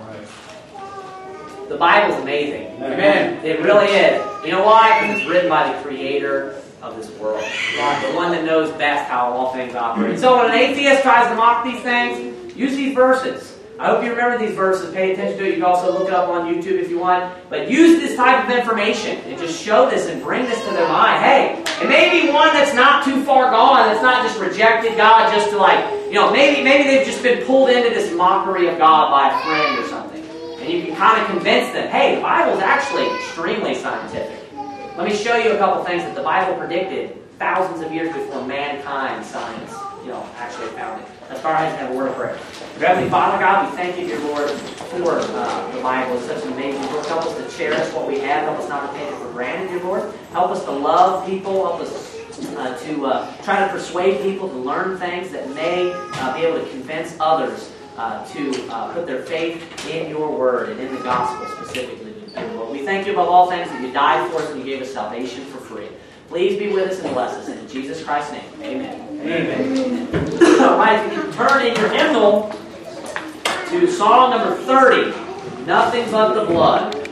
The Bible's amazing. Amen. It really is. You know why? Because it's written by the Creator of this world. The one that knows best how all things operate. So when an atheist tries to mock these things, use these verses. I hope you remember these verses. Pay attention to it. You can also look it up on YouTube if you want. But use this type of information and just show this and bring this to their mind. Hey, it may be one that's not too far gone, that's not just rejected God just to like, you know, maybe, maybe they've just been pulled into this mockery of God by a friend or something. And you can kind of convince them, hey, the Bible's actually extremely scientific. Let me show you a couple things that the Bible predicted thousands of years before mankind science, you know, actually found it. Let's bow our heads and have a word of prayer. Heavenly Father God, we thank you, dear Lord, for uh, the Bible. It's such an amazing book. Help us to cherish what we have. Help us not to take it for granted, dear Lord. Help us to love people. Help us uh, to uh, try to persuade people to learn things that may uh, be able to convince others uh, to uh, put their faith in your word and in the gospel specifically. Lord, we thank you above all things that you died for us and you gave us salvation for free. Please be with us and bless us. In Jesus Christ's name, amen. Amen. All right, if you can turn in your hymnal to Song number thirty, Nothing But the Blood.